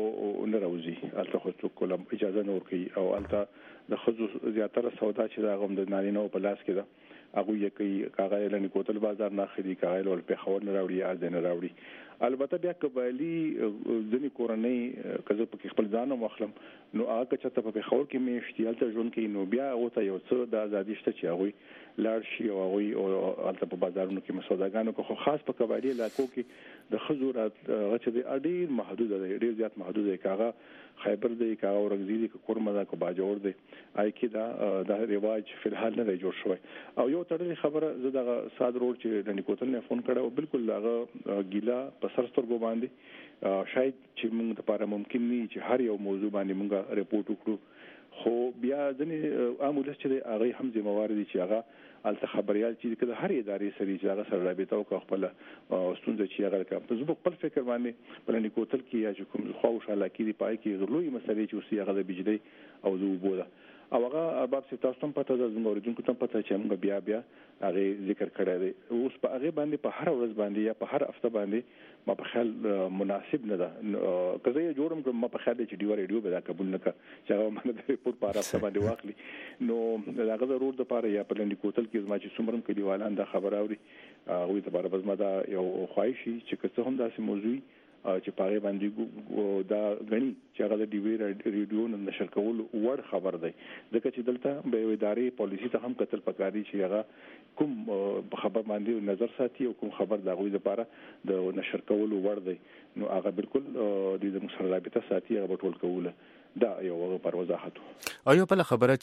نه راوځي الته خو څوک کوم اجازه نه ورکوي او الته د خزو زیاتره سودا چې دا غوم د نارینه په لاس کې ده هغه یې کوي کاغه لنی کوتل بازار نه خري کاغه ول په خور نه راوړي از نه راوړي البته بیا قبایلی ځنی کورنۍ کزه په خپل ځان مخلم نو هغه چې ته په خور کې میشتي الته ژوند کې نو بیا او ته یو څه د ازادي شته چې هغه لاړ شي او هغه الته په بازارونو کې مسوداګانو کو خاص په قبایلی علاقو کې د خزورات غچ دی ډیر محدود دی ډیر زیات محدود دی کاغه خیبر دی کاغه ورغزي دی کورمه دا کو باجوړ دی آی کې دا رواج په الحال نه جوړ شوی او یو تړلې خبره زه د ساد روډ چې د نیکوتل نه فون کړه او بالکل هغه ګیلا په سرسترګو باندې شاید چې موږ لپاره ممکن نه چې هر یو موضوع باندې موږ ریپورت وکړو خو بیا ځنې عامل چې هغه هم ذمہوار دي چې هغه الته خبريال چې کله هر ادارې سره چې هغه سره رابطه او خپل ستونزې چې هغه کوم زه خپل فکر باندې په نیکوتل کې یا چې کوم خوشاله کې دی پای کې غلوې مسلې چې اوسې هغه د بجلی او د وبوده او هغه ارباب چې تاسو هم پته ده زموږ اوریدونکو ته پته چې موږ بیا هغه ذکر کړی دی اوس په هغه باندې په هر ورځ باندې یا په هر هفته باندې ما په خیال مناسب نه ده کله یې جوړم کوم ما په خیال چې ډیو ریډیو به دا قبول نه کړ چې هغه باندې د ریپورت په هفته باندې واخلي نو هغه ضرور د پاره یا په لنډی کوتل کې زما چې څومره کې دیوالان دا خبر اوري هغه ته بار بزما دا یو خواهشي چې څه هم داسې موضوعي چې پاره باندې دا غني چې هغه د ډیوی ریډیو نشر کول ور خبر دی ځکه چې دلته به ادارې پالیسی ته هم قتل پکاري چې هغه کوم خبر باندې نظر ساتي او کوم خبر د غوي لپاره د نشر کول ور دی نو هغه بالکل د مسلابته ساتي هغه ټول کوله دا یو پر وضاحت او یو بل خبره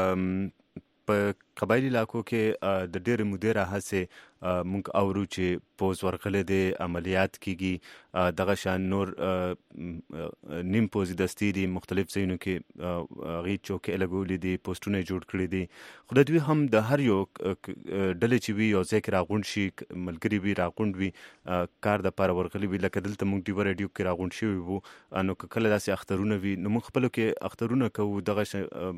چې په قبایلی علاقو کې د ډېر مدیره هڅه مونږ اورو چې پوز ورغله د عملیات کیږي دغه شان نور نیم پوز دستي دي مختلف ځایونو کې غي چوکې لګولې دي پوسټونه جوړ کړي دي خو د دوی هم د هر یو ډلې چې وي او ځکه راغونډ شي ملګری وي راغونډ وي کار د پاره ورغلي وي لکه دلته مونږ دی ریډیو کې راغونډ شي وو نو کله داسې اخترونه وي نو مونږ خپل کې اخترونه کوو دغه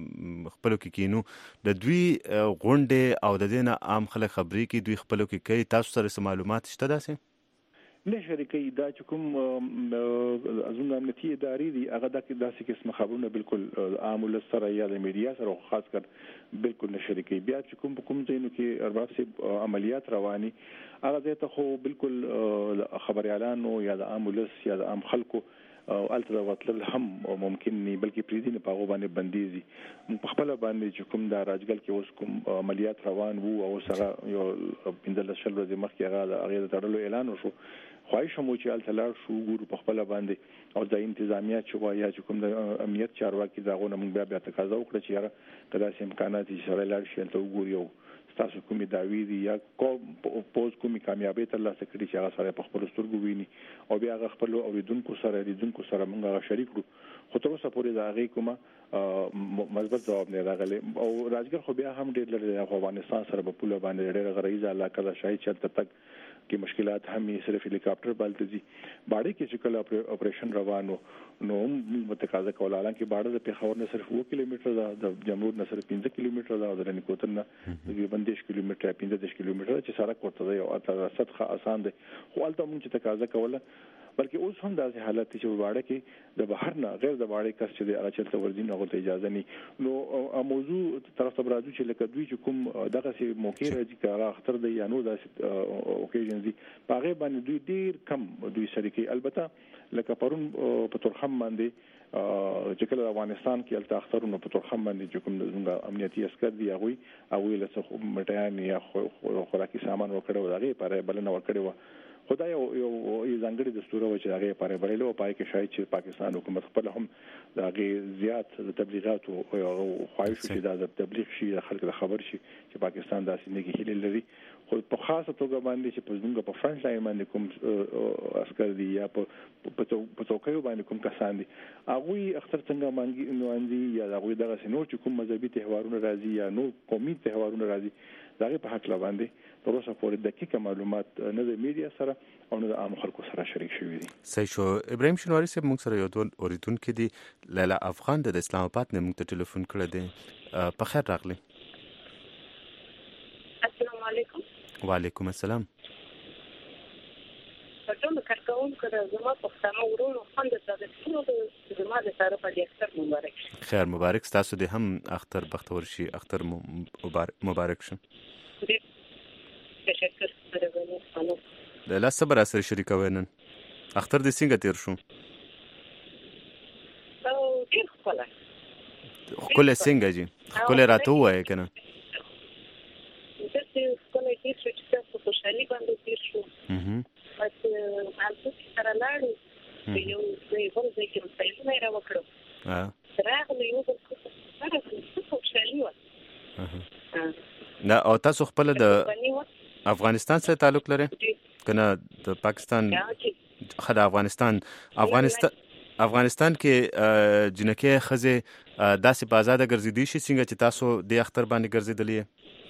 خپل کې کینو د دوی غونډه او د دینه عام خلک خبري کې دوی خپل کې کوي تاسو سره معلومات شته داسې نه شریکي دا چې کوم ازون امنیتي ادارې دي هغه داسې قسم خبرونه بالکل عامل سره یا د میډیا سره خاص کر بالکل نه شریکي بیا چې کوم ځینو کې ارباب سي عملیات رواني هغه ځای خو بالکل خبريالانو یا د عاملس یا د عام خلکو او الته وتل هم ممکن نه بلکې پریدي نه پاغو باندې بنديزي په خپل باندې چې کوم د راجګل کې اوس کوم عملیات روان وو او سره یو 15 شل ورځې مخکې هغه د تړلو اعلان وشو خواهش مو چې الته لاړ شو ګورو په خپل باندې او د انتظامیه چې وایا چې کوم د امنیت چارواکي داغونه موږ بیا تقاضا وکړه چې یاره کدا سم امکانات چې سره لاړ شي ته وګوري تاسو کومي داوی دي یا پوز کومي کامیابی تر لاسه کړی چې هغه سره په خپل سترګو ویني او بیا هغه خپل اوریدونکو سره موږ شریک کړو خو تر اوسه پورې دا هغه کومه مثبت جواب نه راغلی او راځګر خو بیا هم ډېر لري افغانستان سره په پوله باندې ډېر غریزه علاقه ده شاید چې تک کې مشکلات هم صرف هلیکاپټر بالتزي باړې کې چې کله اپریشن روانو نو متقاضا کول الان کې باړې د پیښور نه صرف 2 کیلومتر ده د جمهور نه صرف 15 کیلومتر ده او د نیکوتل نه تقریبا 10 کیلومتر 15 کیلومتر چې سره کوته دی او اته سطح آسان دی خو البته موږ چې تقاضا کوله بلکې اوس هم داسې حالت چې باړې کې د بهر نه غیر د باړې کس چې هغه چلته ورځي نه غوته اجازه نه نو موضوع طرف ته راځو چې لکه دوی چې کوم دغه سي موقع راځي کار اختر دی یا نو داسې اوکیژن دي هغه باندې دوی ډیر کم دوی شریکي البته لکه پرون په تورخم باندې چې کله افغانستان کې الته اخترونه په تورخم باندې چې کوم د امنیتي عسكر دی هغه له څه مټیان یا خوراکي سامان ورکړو هغه پر بلنه ورکړو خدای یو ځانګړي دستور و چې هغه پاره بریلو پای کې شاید چې پاکستان حکومت خپل هم هغه زیات تبلیغات او خواهش چې دا تبلیغ شي خلک خبر شي چې پاکستان داسې نه کیږي لري خو په خاصه توګه باندې چې په زموږ په فرنٹ لاین باندې کوم عسكر دي یا په توکیو باندې کوم کسان دي هغه اختر څنګه مانګي نواندي یا هغه دغه سينو چې کوم مذهبي تهوارونه راځي یا نو قومي تهوارونه راځي دغه په حق لا باندې تر اوسه پورې دقیقه معلومات نه د میډیا سره او نه د عام خلکو سره شریک شوي دي. صحیح شو. ابراهیم شینواری صاحب موږ سره یو اوریدونکو دي لاله افغان د اسلام آباد نه موږ ته ټلیفون کړی دی. په خیر راغلی. السلام علیکم. وعلیکم السلام. ټول کارکونکو د زما پښتنو ورونو خوند د زما د طرف د اختر مبارک. خیر مبارک تاسو دې هم اختر بختور شي اختر مبارک شه. تشکر درغلي. د لاس صبر سره شریکوي نن اختر دې څنګه تیر شو؟ او ډیر خپل څنګه جی خپل راته وایي کنه چې خپل تیر شو چې تاسو خوشحالي باندې تیر شو بس تاسو سره لاړو یو ځای ورځي کې مستعد نه راوکړو راغلی یو څه خوشحالي و نه او تاسو خپل د افغانستان سره تعلق لري کنه د پاکستان خدای افغانستان کې جنکه خزه داسې په آزاد ګرځیدي شي څنګه چې تاسو د اختر باندې ګرځیدلی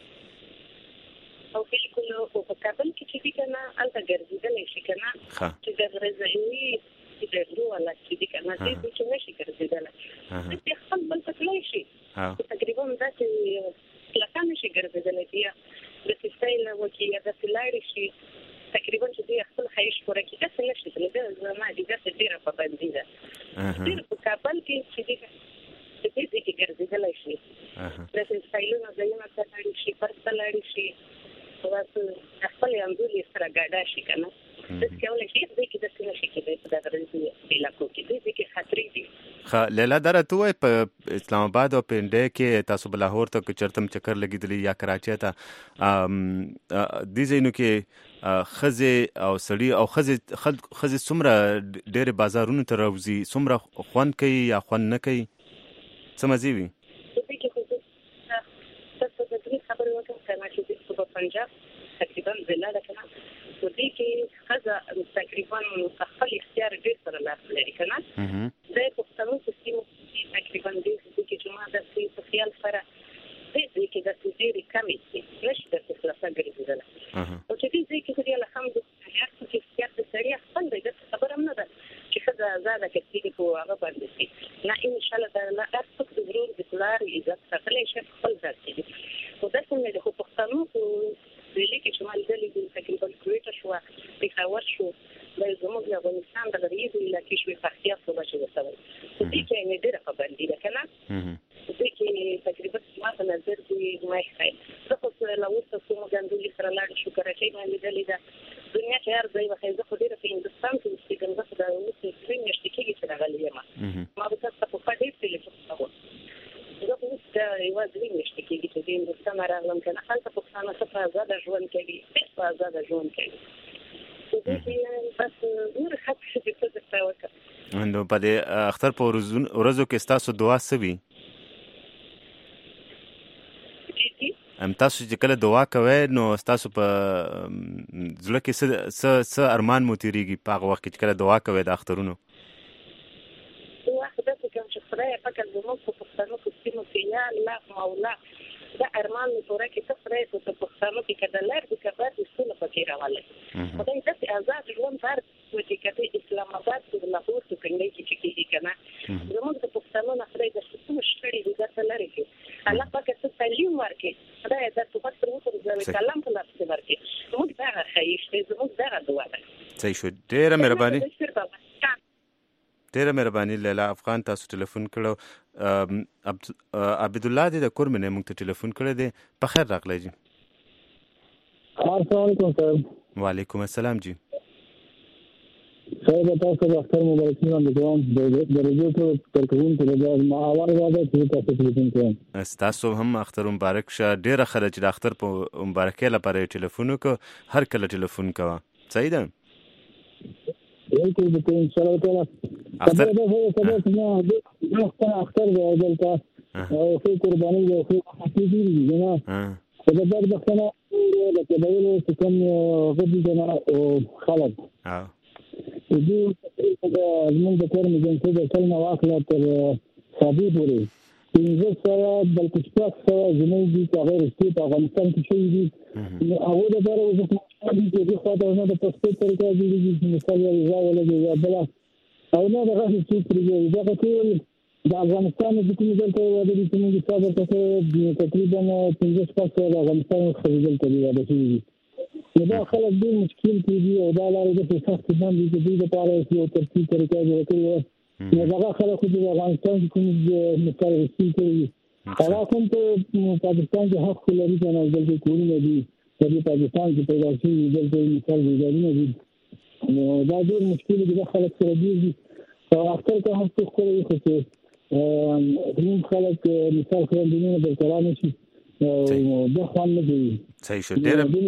او بالکل په کابل کې چې کنه الته ګرځیدلی شي کنه چې د غرزوي چې د دوه لکه دي کنه چې نشي ګرځیدلی چې خپل بل تکلی شي تقریبا دا چې لکه نشي ګرځیدلی بیا د سیستایل وکیه د سلاړي شي تقریبا چې دی خپل خیش پوره کې څه نشي تللی دا ما دي د ډیره په باندې ده ډیر په کابل کې چې دی د دې کې ګرځیدلی شي د سیستایلونو ځایونه سلاړي شي پر سلاړي شي تاسو خپل انځور سره ګاډا شي کنه د څه ولې چې دې کې د څه نشي کې د غرض علاقو کې دې کې خطرې دي. لیلا درته وای په اسلام آباد او پنډه کې تاسو بلاهور ته چرتم چکر لګیدلی یا کراچي ته دې زینو کې خزه او سړی او خزه څومره ډېر بازارونو ته راوځي څومره خوان کوي یا خوان نه کوي څه مزي وي دې کې تاسو د دې خبرو وکړه چې په پنجاب تقریبا ضلع ده کنه دې کې خزه تقریبا خپل اختیار ډېر سره لاس لري کنه د پښتنو سیستم تقریبا دې کې چې ما د خیال سره دې کې د ډېری کمی دي نشي د څه ګرځیدل او چې دې کې چې الحمدلله چې اختیار د سړي خپل د خبر هم نه ده چې خزه آزاد کېږي په هغه باندې نه ان شاء الله تعالی تاسو د ضرور د پلار عزت ساتلی شي خپل ذات کې او دا څنګه د پښتنو دلی کې چې مال دلی د تقریبا کویټه شو پیښور شو د زموږ د افغانستان د غریب علاقې شوې پختیا څه بچي وسوي دې کې نه ډېر خبر دي کنه دې کې تقریبا ما په نظر کې ما ښه زه خو له اوسه کوم غندلې سره لاړ شو کراچۍ باندې دلی دا دنیا کې هر ځای وخت زه خو ډېر په هندستان کې اوسېږم زه د اوسه سپرینګ نشته کېږي چې راغلی یم ما به تاسو په فاډې ټلیفون زه اوس د یو ځای نشته کېږي چې د هندستان راغلم کنه هلته پښتانه څه آزاد ژوند کوي څه آزاد ژوند کوي بس نور خط چې څه څه وکړه نو په دې اختر په ورځو کې تاسو دعا سوي تاسو چې کله دعا کوئ نو تاسو په زړه کې څه ارمان مو تیریږي په هغه وخت کې چې کله دعا کوئ د اخترونو دعا خو داسې کوم چې خدای پاک زموږ په پښتنو کې سپینو کې یا الله مولا دا ارمان مې پوره کې ته خدای په پښتنو کې کده لار د کبر د سونه پکې راواله خدای داسې آزاد ژوند هر چې کته اسلام آباد د لاهور څخه څنګه کې کېږي کنه زموږ د پښتنو نه خدای د څه مشکلې دي دا لري کې الله پاک څه تعلیم ورکړي خدای دا څه په تر اوسه کلام په لاس کې ورکړي موږ دا خیشته زموږ دا دعا ده. صحیح شو. ډېره مهرباني ډېره مهرباني لیلا افغان تاسو ټلیفون کړو عبد الله دې د کورمنه موږ ته ټلیفون کړی دی په خیر راغلی جی. السلام علیکم سر. وعلیکم السلام جی. سر تاسو د اختر مبارکي هم دوام د رجو ته ترکون ته د ما اول راځي چې تاسو ټلیفون کوئ تاسو هم اختر مبارک شه. ډېره خلک د اختر په مبارکۍ لپاره ټلیفون وکړو هر کله ټلیفون کوه صحیح ده یو کې ان شاء الله تعالی اختر دلته او خو قرباني او خو حقيقي دي نه دا د خپل د کډوالو چې کوم غوډي جنا او خلک دې زموږ د کورم جنسي د کلمه واخله تر صابي پورې چې سره بلکې څه زموږ د غیر استي په افغانستان کې شوی دي او د بره وځي چې خاطر نه د پاسپورت طریقه دي چې مثال یې راولې بل او نه د غاښ چې پرې دا ټول د افغانستان د کوم ځای ته ودرې چې موږ صبر کوو تقریبا 15% د افغانستان خریدل کوي دا شي دا خلک ډېر مشکل دي او دا لاره د سخت باندې د دې لپاره یو ترتیب طریقه جوړ کړو نو دا خلک د افغانستان کوم مثال رسېږي کوي هغه کوم په پاکستان کې حق لري چې نه دلته کوي دي چې پاکستان کې پیدا شي دلته مثال دی نو دا ډېر مشکل دي خلک سره دي او اکثر ته هم څه کوي خو زموږ خلک مثال خلندونه برقرار نشي دا خوان نه دي صحیح شو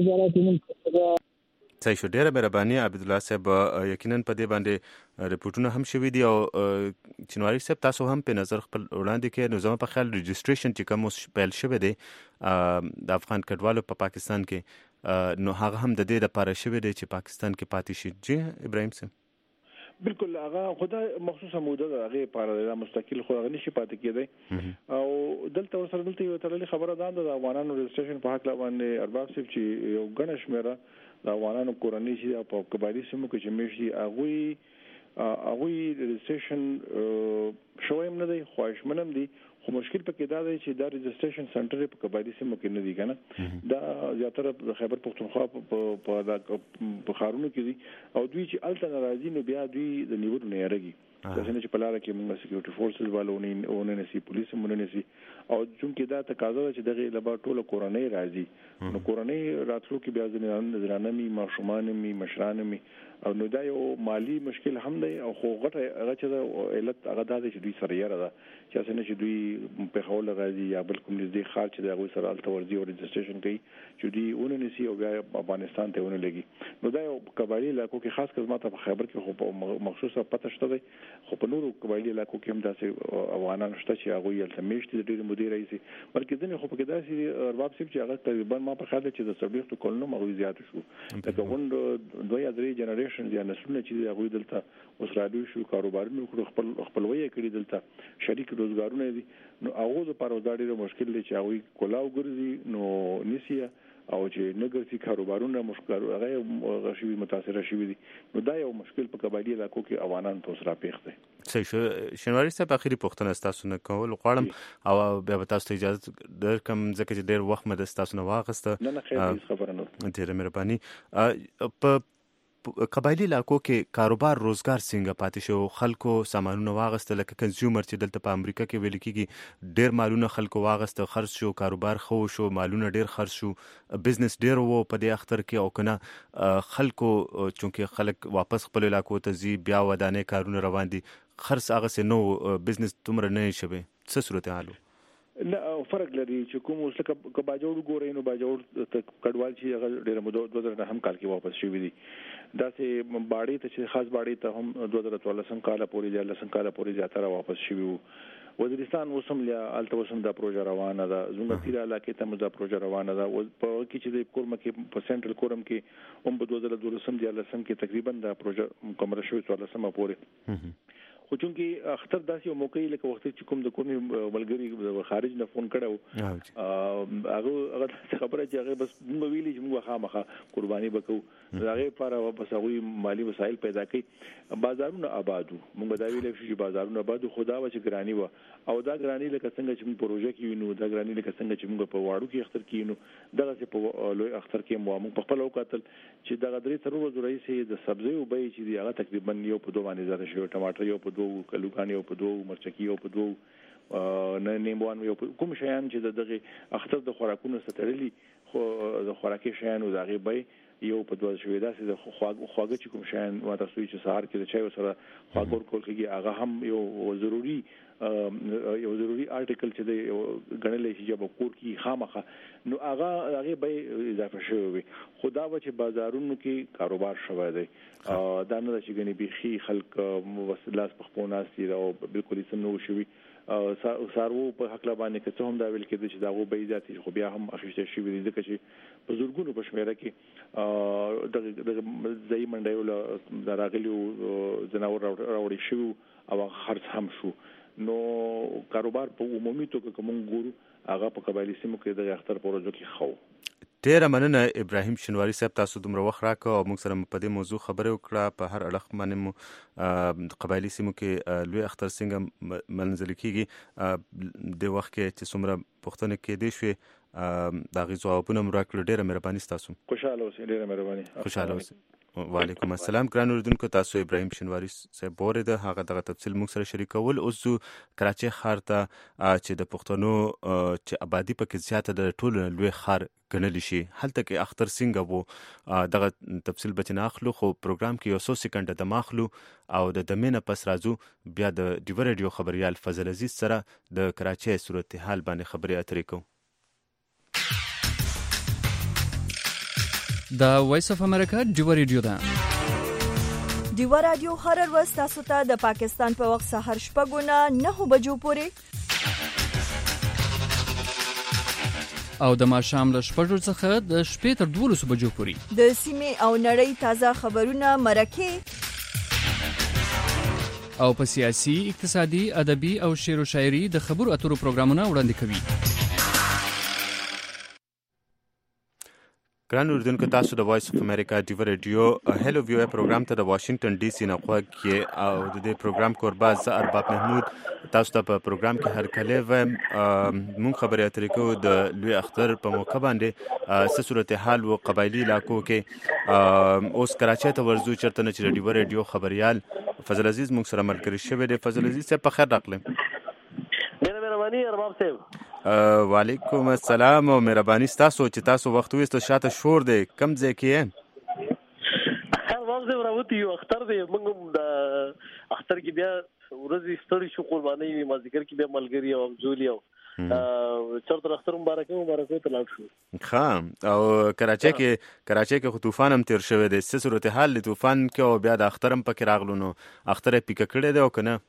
ډیره مهرباني عبدالله صاحب یقینا په دې باندې ریپورتونه هم شوي دي او چنواری صاحب تاسو هم په نظر خپل وړاندې کې نو زما په خیال رجسټریشن چې کوم پیل شوی دی د افغان کډوالو په پاکستان کې نو هغه هم د دې لپاره شوی دی چې پاکستان کې پاتې شي جی ابراهیم صاحب بالکل هغه خدای مخصوصه موده هغه لپاره مستقل خو هغه نشي پاتې کېدی او دلته ورسره دلته یو ترلي خبره ده د افغانانو رجسټریشن په حق باندې ارباب صاحب چې یو غنښ شمیره د افغانانو کورنۍ چې په قبایلی سیمو کې چې مشي هغه رجسټریشن شویم نه دی خواهشمنم دي خو مشکل پکې دا دی چې دا رجسټریشن سنټر په قبایلی سیمو کې نه دی کنه دا زیاتره د خیبر پختونخوا په خارونو کې دي او دوی چې الته ناراضي نو بیا دوی د نیولو نه یاري د څنګه چې په لار کې موږ سکیورټي فورسز والو نه نسی پولیس مونږ نسی او چونکې دا تقاضا چې دغه لبا ټوله کورنۍ راځي نو کورنۍ راتلو کې بیا ځنه می ماشومان می مشران می او نو دا یو مالی مشکل هم دی او خو غټه هغه چې علت هغه دا چې دوی سره یاره ده چې څنګه چې دوی په خول راځي یا بل کوم دې خال چې دغه سره التورزي او رجسټریشن کوي چې دوی ونه نسی او بیا افغانستان ته ونه لګي نو دا یو قبایلی علاقو کې خاص کر ماته په خیبر کې خو مخصوصه پته شته دی خو په نورو قبایلی علاقو کې هم داسې افغانان شته چې هغه یې التمیشتي ډېر مدیر رئیس بلکې ځنه خو په کې داسې ارباب صاحب چې هغه تقریبا ما په خاطر چې د سربېخت کولنو مغوي زیات شو لکه غوند دوی ادري جنریشن یا نسلونه چې هغه دلته اوس راډیو شو کاروبارونه کړو خپلوي کړی دلته شریک روزګارونه دي نو هغه لپاره دا ډېر مشکل دی چې هغه کولاو ګرځي نو نسیه او چې نګرسي کاروبارونه مشکل هغه غشي متاثر شوي دي نو دا یو مشکل په قبایلی علاقو کې افغانان ته سره پیښ دي صحیح شو شنواری صاحب اخیری پوښتنه تاسو نه کول غواړم او بیا تاسو ته اجازه درکم ځکه چې ډېر وخت مده تاسو نه واغسته نه خیر خبره نه ډېر مهرباني په قبایلی علاقو کې کاروبار روزګار څنګه پاتې شو خلکو سامانونه واغسته لکه کنزیومر چې دلته په امریکا کې ویل کېږي ډېر مالونه خلکو واغسته خرڅ شو کاروبار خو شو مالونه ډېر خرڅ شو بزنس ډېر وو په دې اختر کې او کنه خلکو چونکه خلک واپس خپل علاقو ته ځي بیا ودانې کارونه روان دي خرڅ هغه څه نو بزنس تومره نه شوي څه صورتحال نه فرق لري چې کوم اوس لکه باجوړ ګورې نو باجوړ کډوال چې هغه ډېر مده 2009 کال کې واپس شوی دي دا سه باړې ته چې خاص باړې ته هم 2013 کال پورې 13 کال پورې زیاتره واپس شوی وو وزیرستان وسم لیا الته وسم دا پروژه روانه ده زموږ علاقې ته مزه پروژه روانه ده په کې چې د کورم کې په سنټرل کورم کې هم په 2012 کې تقریبا دا پروژه مکمل شوی 14 پورې خو چونکې اختر داسې یو موقع لکه وخت چې کوم د کومي ملګری خارج نه فون کړو هغه خبره چې هغه بس موږ ویلي چې موږ خامخا قرباني وکړو هغه لپاره بس هغه مالی وسایل پیدا کړي بازارونه آبادو موږ دا ویل چې بازارونه آبادو خدا و چې ګرانی و او دا ګرانی لکه څنګه چې موږ پروژه کې وینو دا ګرانی لکه څنګه چې موږ په واړو کې اختر کې وینو دغه چې په لوی اختر کې مو په خپل وکتل چې دغه درې تر ورځې رئیس د سبزی او بې چې دی هغه تقریبا یو په 2 باندې زیات شوی ټماټر یو په 2 کلوګان یو په 2 مرچکی یو په 2 نه نیموان یو کوم شیان چې دغه اختر د خوراکونو ستړلي خو د خوراکي شیانو دغه بې یو په دوه شوې دا چې خواږه چې کوم شان ما تاسو چې سهار کې د چای سره خواږه ورکول کېږي هغه هم یو ضروری آرټیکل چې د غنلې چې جب کور کې خامخه نو هغه به اضافه شوی وي خدا و چې بازارونو کې کاروبار شوی دی دا نه چې غني بيخي خلک وسلاس په خپوناسي او بالکل یې سم نو شوی سارو په حق لا باندې که څه هم دا ویل کېږي چې دا غو به ذاتي خو بیا هم اخیسته شي وي ځکه چې په زورګونو په شمیره کې د ځای منډیو له راغلیو جناور راوړي شو او خرڅ هم شو نو کاروبار په عمومي توګه کوم ګورو هغه په قبایلی سیمو کې د اختر پروژه کې خو ډیره مننه ابراهیم شینواری صاحب تاسو دومره وخت راکړو او موږ سره په دې موضوع خبرې وکړه په هر اړخ باندې مو قبایلی سیمو کې لوی اختر څنګه منځل کیږي د وخت کې چې څومره پوښتنه کېدې شوې دا غي ځوابونه مو راکړل ډیره مهرباني تاسو خوشاله اوسئ ډیره مهرباني خوشاله اوسئ وعلیکم السلام ګران اوریدونکو تاسو ابراهیم شینواری صاحب بورې د هغه دغه تفصیل موږ سره شریکول اوس کراچي ښار ته چې د پښتنو چې آبادی پکې زیاته د ټولو لوی ښار ګڼل شي هلته کې اختر څنګه وو دغه تفصیل به نه اخلو خو پروګرام کې یو 100 سکند د ماخلو او د دمنه پس راځو بیا د ډیو رادیو خبريال فضل عزیز سره د کراچي صورتحال باندې خبرې اترې کوو د وایس اف امریکا ډیو رادیو ده ډیو رادیو هر ورځ تاسو ته د پاکستان په وخت سحر 9:09 بجو پورې او د ماښام له 6 څخه د 12 بجو پورې د سیمې او نړۍ تازه خبرونه مرکه او په سیاسي اقتصادي ادبي او شعر او شاعري د خبرو اترو پروګرامونه وړاندې کوي ګران اوریدونکو تاسو د وایس اف امریکا ډیو رادیو هلو ویو پروګرام ته د واشنگټن ډي سي نه خوږی او د دې پروګرام کورباز ارباب محمود تاسو ته په پروګرام کې هر کله مون خبرې اترې کوو د لوی اختر په موقع باندې څه صورتحال او قبایلی علاقو کې اوس کراچۍ ته ورزو چرته نه چې ډیو رادیو خبريال فضل عزیز موږ سره ملګری شوی دی فضل عزیز صاحب په خیر راغلی ډېر مهرباني ارباب صاحب وعلیکم السلام او مهرباني تاسو چې تاسو وخت وېستو شاته شور دی کم ځای کې هر وخت راوتی یو اختر دی موږ د اختر کې بیا ورځې ستړي شو قرباني وي مازیګر کې بیا ملګری او ځولي او چرته اختر مبارک ته لاړ شو خام او کراچۍ کې خو طوفان هم تیر شوی دی څه صورتحال د طوفان کې او بیا د اختر هم پکې راغلو نو اختر پیکه کړی دی او کنه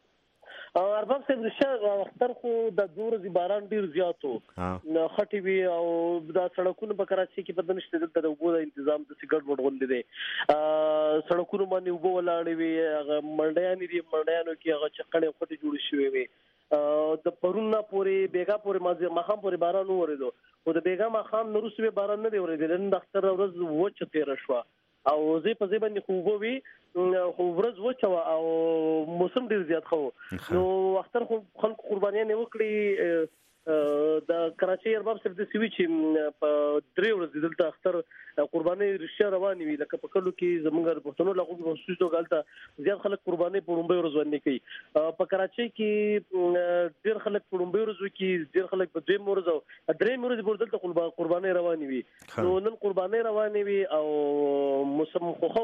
ارباب صاحب اختر خو د دورې باران ډیر زیاتو خټي وی او د سړکونو په کراچۍ کې په دنشته د وګړو تنظیم د سګړ وډ غونډې دي سړکونو باندې وګو ولاړې وي هغه منډیانو کې هغه چقړې خټي جوړ شوې وي د پرونه پورې بیګا پورې ماخام پورې باران وریدو او د بیګا ماخام نورسوي باران نه دی وریدل نن د اختر ورځ وچ تیر شو او زی په زی باندې خوبوي خو ورځ وچوا او موسم ډیر زیات خو نو اختر خو خلک قربانیان وکړي د کراچۍ ارباب صاحب د سوي چې په درې ورځې دلته اختر قرباني رښتیا رواني وي لکه په کلو کې زمونږ پښتنو لغو خصوصي توګه زیات خلک قرباني په لومبۍ ورځ باندې کوي په کراچۍ کې ډیر خلک په لومبۍ ورځ کې ډیر خلک په دویم ورځ او دریم ورځ په دلته قرباني رواني وي نو نن قرباني رواني وي او موسم خو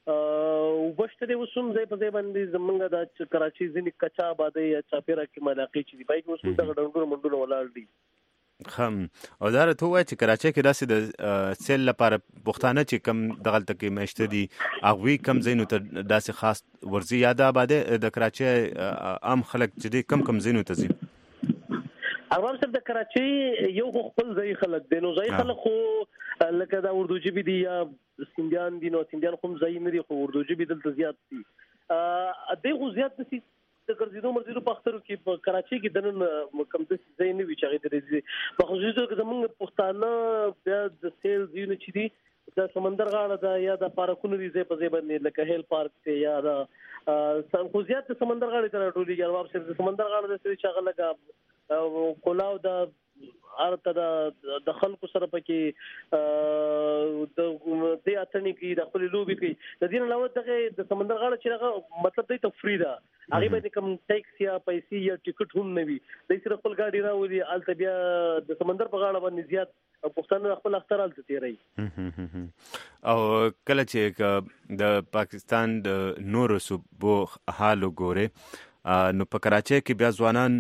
وبشتري وسوم ځای په ځای باندې زمونږ د کراچۍ ځینې کچا آبادی یا چاپیره کې ملاقات چې دی پای کې وسوم د ډنګونو منډونو ولاړ دي خم او دا ته وای چې کراچۍ کې داسې د سیل لپاره پښتانه چې کم دغلت کې مشته دي اغوي کم زینو ته داسې خاص ورزي یاد آباده د کراچۍ عام خلک چې کم زینو ته زی اول سره د کراچۍ یو خپل ځای خلک دی نو ځای خلک خو لکه دا اردو جبي دي یا سندیان دي نو سندیان کوم ځای نه دي خو اردو جبي دلته زیات دي دغه زیات دي د ګرځیدو مرزیدو په اخترو کې په کراچۍ کې دنن کم د ځای نه وی چې درځي په خصوصي توګه زمونږ پښتانه بیا د سیل زینو چې دي د سمندر غاړه دا یا د پارکونو دي ځای په ځای باندې لکه هیل پارک ته یا د خصوصیات د سمندر غاړه ته ټولي جواب سره د سمندر غاړه د سړي شغله لګا کولاو د ارته د خلکو سره پکې د اتنې کې د خپل لوبي کې د دین علاوه د سمندر غاړه چې مطلب د تفریح ده هغه باندې کوم ټیکس یا پیسې یا ټیکټ هم نه وي د سره خپل ګاډي راوړي الته بیا د سمندر په غاړه باندې زیات پښتانه خپل اختر الته تیری او کله چې د پاکستان د نورو صوبو حال وګوره نو په کراچۍ کې بیا ځوانان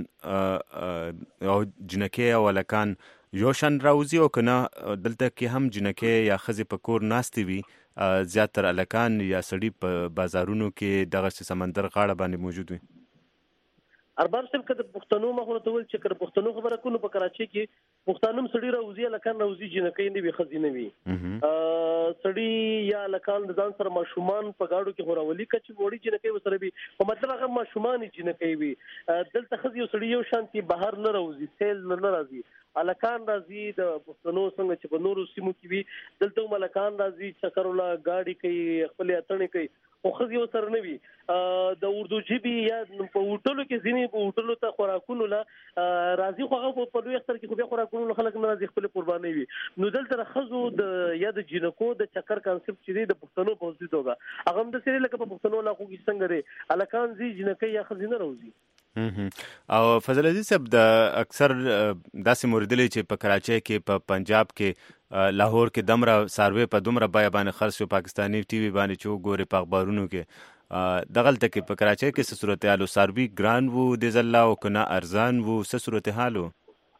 او جنکې او هلکان یو شان راوځي او که نه دلته کې هم جنکې یا ښځې په کور ناستې وي زیاتر هلکان یا سړي په بازارونو کې دغسې سمندر غاړه باندې موجود وي. ارباب صاحب که د پښتنو مخونه ته ویل چې که د پښتنو خبره کوو په کراچۍ کې پښتانه هم سړي راوځي هلکان راوځي جنکۍ نه وي ښځې نه وي سړي یا هلکان د ځان سره ماشومان په ګاډو کې خو راولي که چې وړي جنکۍ ورسره وي په مطلب هغه ماشومان یې جنکۍ وي دلته ښځې او سړي یو شانتي بهر نه راوځي سیل نه راځي هلکان راځي د پښتنو څنګه چې په نورو سیمو کې وي دلته هم هلکان راځي چکر ولا ګاډي کوي خپلې اتڼې کوي خو ښځې ورسره نه وي د اردو ژبې یا په هوټلو کې ځینې په هوټلو ته خوراکونو له راځي خو هغه په لوی اختر کې خو بیا خوراکونو له خلک نه راځي خپلې قربانۍ وي نو دلته د ښځو د یا د جنکو د چکر کانسپټ چې دی د پښتنو په حضوري توګه هغه هم داسې لکه په پښتنو علاقو کې څنګه دی هلکان ځي جنکۍ یا ښځې نه راوځي. او فضل عزیز صاحب د اکثر داسې موردلی چې په کراچۍ کې په پنجاب کې لاهور کې دمره ساروی په دومره بیه باندې خرڅ شو پاکستاني ټي وي باندې چې وګورې په اخبارونو کې دغلته کې په کراچۍ کې څه صورتحال و ساروي ګران وو دې ځله او که نه ارزان وو څه صورتحال و؟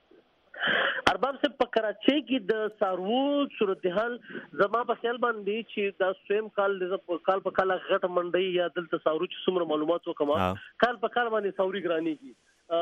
ارباب صاحب په کراچۍ کې د سارو صورتحال زما په خیال باندې چې دا سویم کال په کال غټه منډي یا دلته سارو چې څومره معلومات وکما کال په کال باندې ساوري ګرانی کی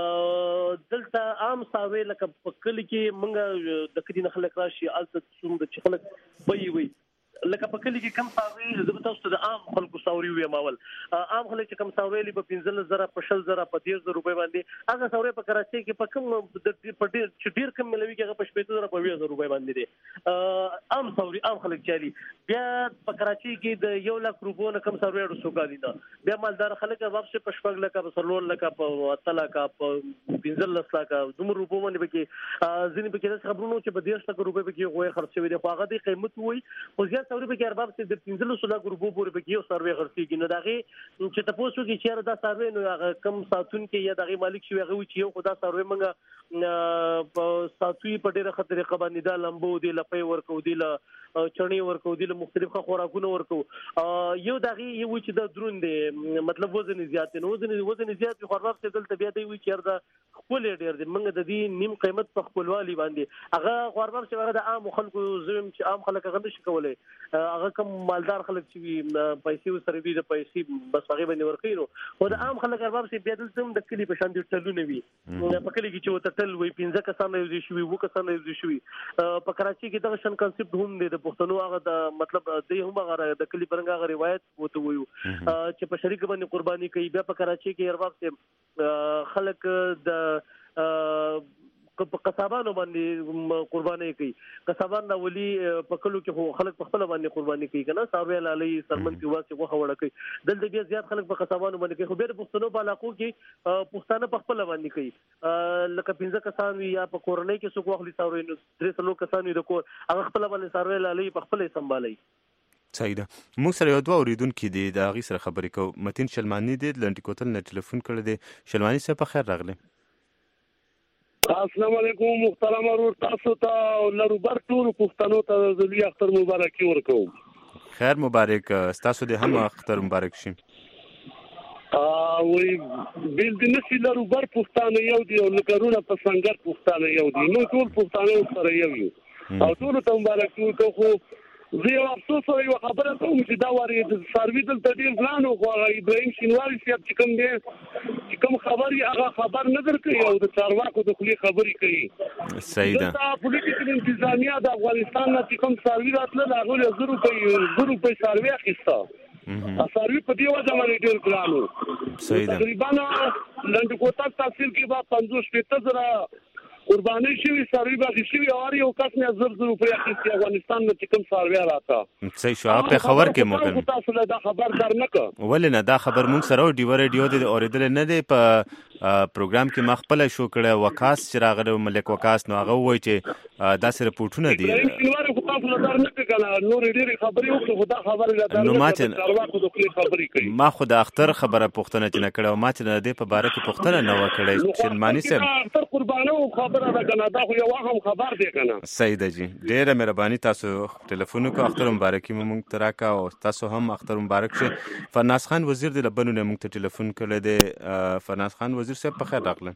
دلته عام ساوي لکه په کلی کې منګه د کدي نه خلک راشي الته څومره چې خلک وي وي لکه په کلی کې کم ساوي زه تاسو د عام خلکو ساوري وي ماول عام خلک چې کم ساوري لې په 15000 په 16000 په 10000 روپۍ باندې هغه ساوري په کراچۍ کې په کم په ډیر کم ملوي کې هغه په 15000 په 20000 روپۍ باندې دي عام ساوري عام خلک چالي بیا په کراچۍ کې د 1 لک روپو نه کم ساوري اړو سوګالي نه بیا مالدار خلک واپس په شپږ لک په سلور لک په اتل لک په 15 لک دومره روپو باندې کې ځینې په کې خبرونو چې په 10 لک روپۍ کې غوي خرڅ شوی دی خو هغه د قیمت وي خو زیات ساوري په ارباب چې د 15 لک روپو پورې په کې یو سروي خرڅيږي نو دغه چې تاسو کې چیرې دا سروي نو هغه کم ساتون کې یا دغه مالک شوی هغه چې یو خدا سروي منګه په ساتوي په ډیره خطرې قبانې دا لمبو دی لپې ورکو دی ل چړنی ورکو دی له مختلف خوراکونه ورکو یو دغه یو چې د درون دی مطلب وزن زیات نه وزن زیات خو ارباب چې دلته بیا دی وی چیرې خپل ډیر دی منګه د دې نیم قیمت په خپلوالي باندې هغه خو ارباب چې هغه د عام خلکو زم چې عام خلک هغه نشي کولای هغه کم مالدار خلک چې پیسې وسره وي د پیسې بس هغه باندې ورکړي نو او د عام خلک ارباب چې بیا دلته د کلی په شان دي ټلونه وي په کلی کې چې وته ټل وي 15 کسان یو شي وي 2 کسان یو شي په کراچۍ کې دا شان کنسپټ هم دی د پښتنو هغه د مطلب د هم هغه د کلی پرنګ هغه روایت وته وي چې په شریک باندې قرباني کوي بیا په کراچۍ کې ارباب چې خلک د په قصابانو باندې قرباني کوي قصابان دا ولي په کلو کې خلک په خپل باندې قرباني کوي کنه ساروي علي سرمن کې واسي غوخه وړه کوي دلته بیا زیات خلک په قصابانو باندې کوي خو بیا پښتنو په علاقو کې پښتانه په خپل باندې کوي لکه 15 کسان یا په کورنۍ کې څوک واخلي ساروي 300 کسان د کور هغه خپل باندې ساروي علي په خپل سمبالي صحیح ده موږ سره یو دوه اوریدونکو دي د هغې سره خبرې کوو متین شلمانی دی لنډي کوتل نه ټلیفون کړی دی شلمانی صاحب په خیر راغلی السلام علیکم محترم ورور تاسو ته لروبر ټول پښتنو ته د لوی اختر مبارکي ورکوم خیر مبارک تاسو دې هم اختر مبارک شي وی بیل د نسی لروبر پښتانه یو دی او لکرونه په څنګه پښتانه یو دی نو ټول پښتانه سره یو او ټول ته مبارکي ورکوم خو زه یو افسوس او یو خبره کوم چې دا وری د سروي دلته ډیر ځلان او ابراهیم شینواری صاحب چې کوم دی چې کوم خبري هغه خبر نه درکوي او د چارواکو د خلی خبري کوي صحیح ده دا پولیټیکل انتظامیه د افغانستان نه چې کوم سروي راتله هغه زرو په سروي اخیسته سروي په دی وجه باندې ډیر ګرانو صحیح ده تقریبا لنډ کوټه تحصیل کې با 50-60 قرباني شوی سروي باندې شوی او یو کس نه زر روپیا کې افغانستان نه کوم سروي راته صحیح شو په خبر کې ممکن تاسو له دا خبر در نه کو ولې نه دا خبر مونږ سره ډیو ریډیو د اوریدل نه دی په پروګرام کې مخبل شو کړه وکاس چې راغله ملک وکاس نو هغه وای چې داسې رپورټونه دي نور خو تاسو نظر نه کړل نور ډېری خبرې وکړو خو دا خبره لا نو ما خبرې کوي ما خو د اختر خبره پوښتنه چې نه کړو ما چې د دې په باره کې پوښتنه نه وکړې شلمانی صاحب اختر قربانو خبره ده کنه دا خو یو هم خبر دی کنه صحیح ده جی ډېره مهرباني تاسو ټلیفون کو اختر مبارکي مونږ تراکا او تاسو هم اختر مبارک شه فرناز خان وزیر د لبنونه مونږ ته ټلیفون کړی دی فرناز خان وزیر صاحب په خیر راغله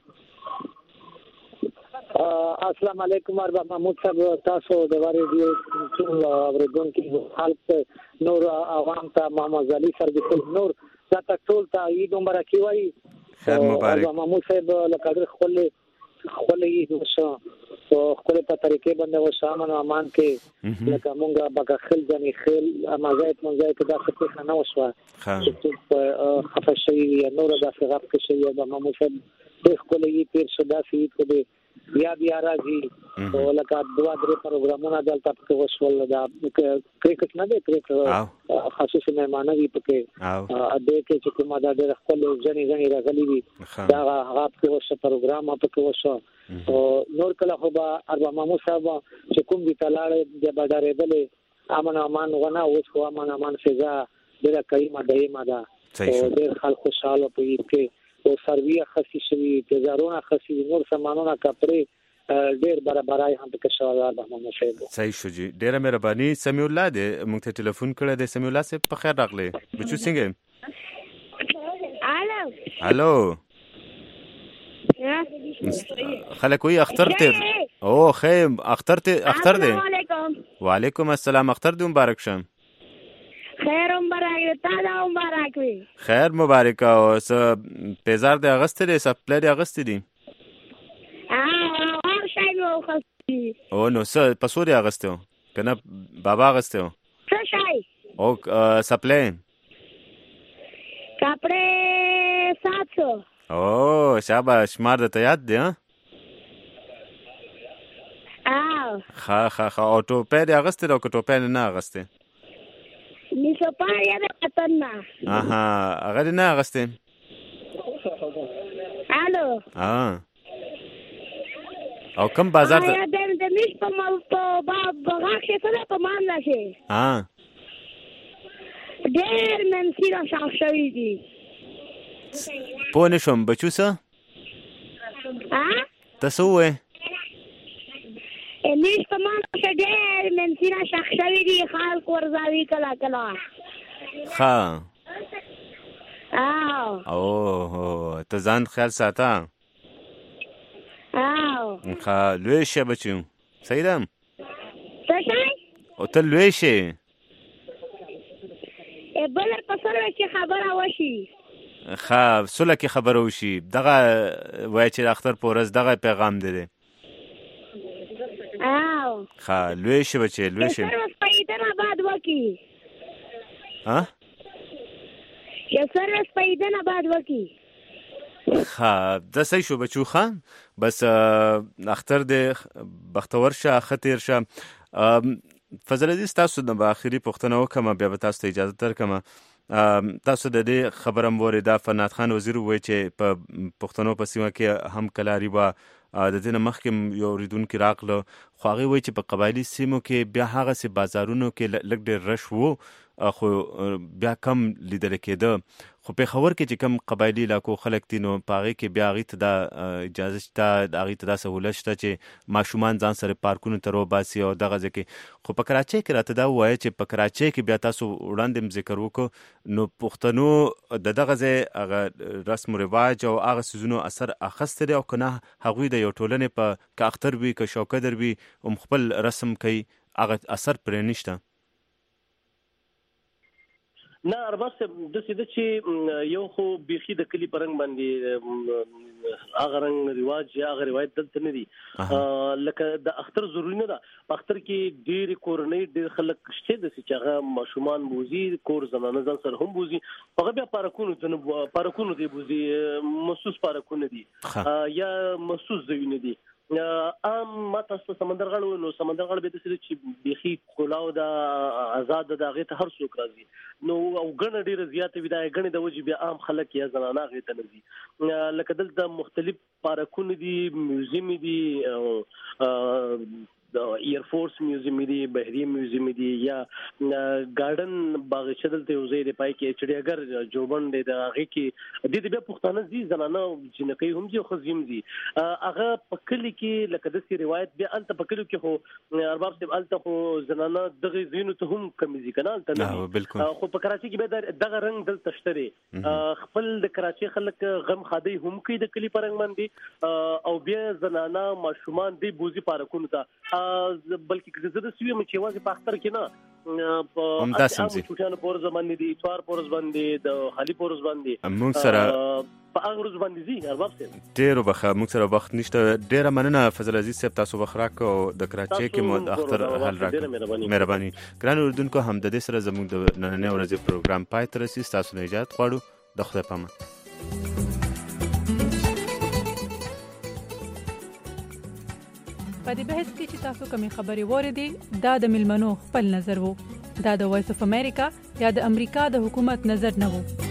السلام علیکم ارباب محمود صاحب تاسو د ریډیو ټول اوریدونکو خلک نور عوام ته محمد علي سرګل نور دا ټول ته عید مبارکي وایي خیر مبارک محمود صاحب لکه خپل عید وشو او خپل په طریقې باندې وشو امن او امان کې لکه مونږه بغخل ځنی خل مزایت کې دا څه څه نه وشو چې خفه شي نور دا څه غف کې شي د محمود صاحب د خپل عید تیر شو دا عید کو بیا راځي او لکه دوا درې پروګرامونه دلته پکې وشول دا کرکټ نه دی کرکټ خاصه مهمانه وي پکې د دې چې کومه دا ډېر خپل ځنی راغلي وي دا هغه پکې وشو پروګرام پکې وشو او نور کله خو به ارباب محمود صاحب چې کوم دي تلاړ د بډارېدل امن امان ونه اوس خو امن امان فضا ډېر کریمه دایمه ده او ډېر خلک خوشاله پوي کې او سرویه خاصی شوی تجارونه خاصی نور سامانونه کپړې ډېر برابرای هم پکې شوال ده محمد صاحب صحیح شو جی ډېر مهرباني سمیع الله دې موږ ته ټلیفون کړی دی سمیع الله صاحب په خیر راغلی بچو څنګه الو خلک وی اختر ته او خیم اختر دی وعلیکم السلام اختر دې مبارک شه خیر مبارک تا دا مبارک وي خیر مبارک او پیزار د اگست دی سپلای د اگست دی هر شای نو خاصي او نو څه پسو دی اگست کنه بابا اگست څه شای او سپلای کپڑے 700 او شاباش مار د یاد دی ها او ټوپه د اگست او ټوپه نه اگست نیسو پا یا دا قطن نا اگر نه اغسته الو او کم بازار یا د میش په بغاق شه سره په مان نشه ډېر منسي را شاف شوی دي پوه نشم بچو څه تاسو وې میش په مان شه ډېر منسي را شاف شوی دي خلک ورځوي کلا ها او ته ځان خیال ساته ها لوی شه بچو صحیح ده او ته لوی شه بل په سره کې خبره وشي سوله کې خبره وشي دغه وای چې اختر پورز دغه پیغام دی لوی شه بچي لوی شه سره سپیدنه بعد وکی یا سره سپیدنه بعد وکی د صحیح شو بچو خان بس اختر د بختور شه خطر شه فضل عزیز تاسو د اخیری پښتنه وکم بیا به تاسو ته اجازه درکم تاسو د دې خبره موري دا فرناز خان وزیر وای چې په پښتنو په سیمه کې هم کلاری وا د دې مخکې یو ریدونکو راغله خو هغه وای چې په قبایلی سیمو کې بیا هغه سي بازارونو کې لګ ډېر رش وو خو بیا کم لیدل کېده خو په خبر کې چې کم قبایلی علاقو خلک دي نو پاغي کې بیا غي ته د اجازه شته د غي ته د سہولت شته چې ماشومان ځان سره پارکونو ته روباسي او دغه ځکه خو په کراچۍ کې راته دا وایي چې په کراچۍ کې بیا تاسو وړاندې ذکر وکړو نو پښتنو دغه ځای هغه رسم او رواج او هغه سيزونو اثر اخستري او کنه هغوی د یو ټولنې په اختر وی که شوکدر وی خپل رسم کوي هغه اثر پرې نشته نه ارباس د سیده چې یو خو بيخي د کلی پرنګ باندې هغه رنګ رواج یا هغه روایت دلته نه دي لکه د اختر ضروري نه ده په اختر کې ډېر کورنۍ ډېر خلک شته د چې هغه ماشومان بوزي کور زنانه ځان سره هم بوزي هغه بیا پارکونو دی بوزي مخصوص پارکونه دي یا مخصوص ځایونه دي ما تاسو سمندر غړو نو سمندر غړ به د سړي چې بيخي کولاو د آزاد د هغه ته هر څوک راځي نو او ګڼ ډیره زیاته ودا ګڼ د وجه بیا عام خلک یا زنانه هغه ته نزي لکه دلته مختلف پارکونه دي میوزیم دي ایر فورس میوزیم دی بحری میوزیم دی یا ګارډن باغ چدل ته وزې د پای کې چړیاګر جوړبند د هغه کې د دې په پښتانه زی زنانه جنکې هم دي خو زم دي هغه په کلی کې لکه د سی روایت بیا انت په کلی کې خو ارباب سیب الته خو زنانه دغه زینو ته هم کمیږي کنه الته خو په کراچي کې به دغه رنگ دل تشتري خپل د کراچي خلک غم خادي هم کوي د کلی پرنګ باندې او بیا زنانه ماشومان دی بوزي پارکونو ته بلکې زه د سوي مچ واځي په اختر کې نه هم داسم زی چوټانو پور زمان دي اتوار پور باندې د خالي پور باندې موږ سره په هغه ورځ باندې زی ارباب سره ډېر وبخه موږ سره وخت نشته ډېر مننه فضل عزیز صاحب تاسو بخراک او د کراچي کې مو اختر حل راکړ مهرباني ګران اردوونکو هم د دې سره زموږ د نننۍ ورځې پروګرام پای ته رسي تاسو نه اجازه غواړو د خدای پامه په دې بحث کې چې تاسو کومې خبرې واورېدې دا د ملمنو خپل نظر وو دا د وایس اف امریکا یا د امریکا د حکومت نظر نه وو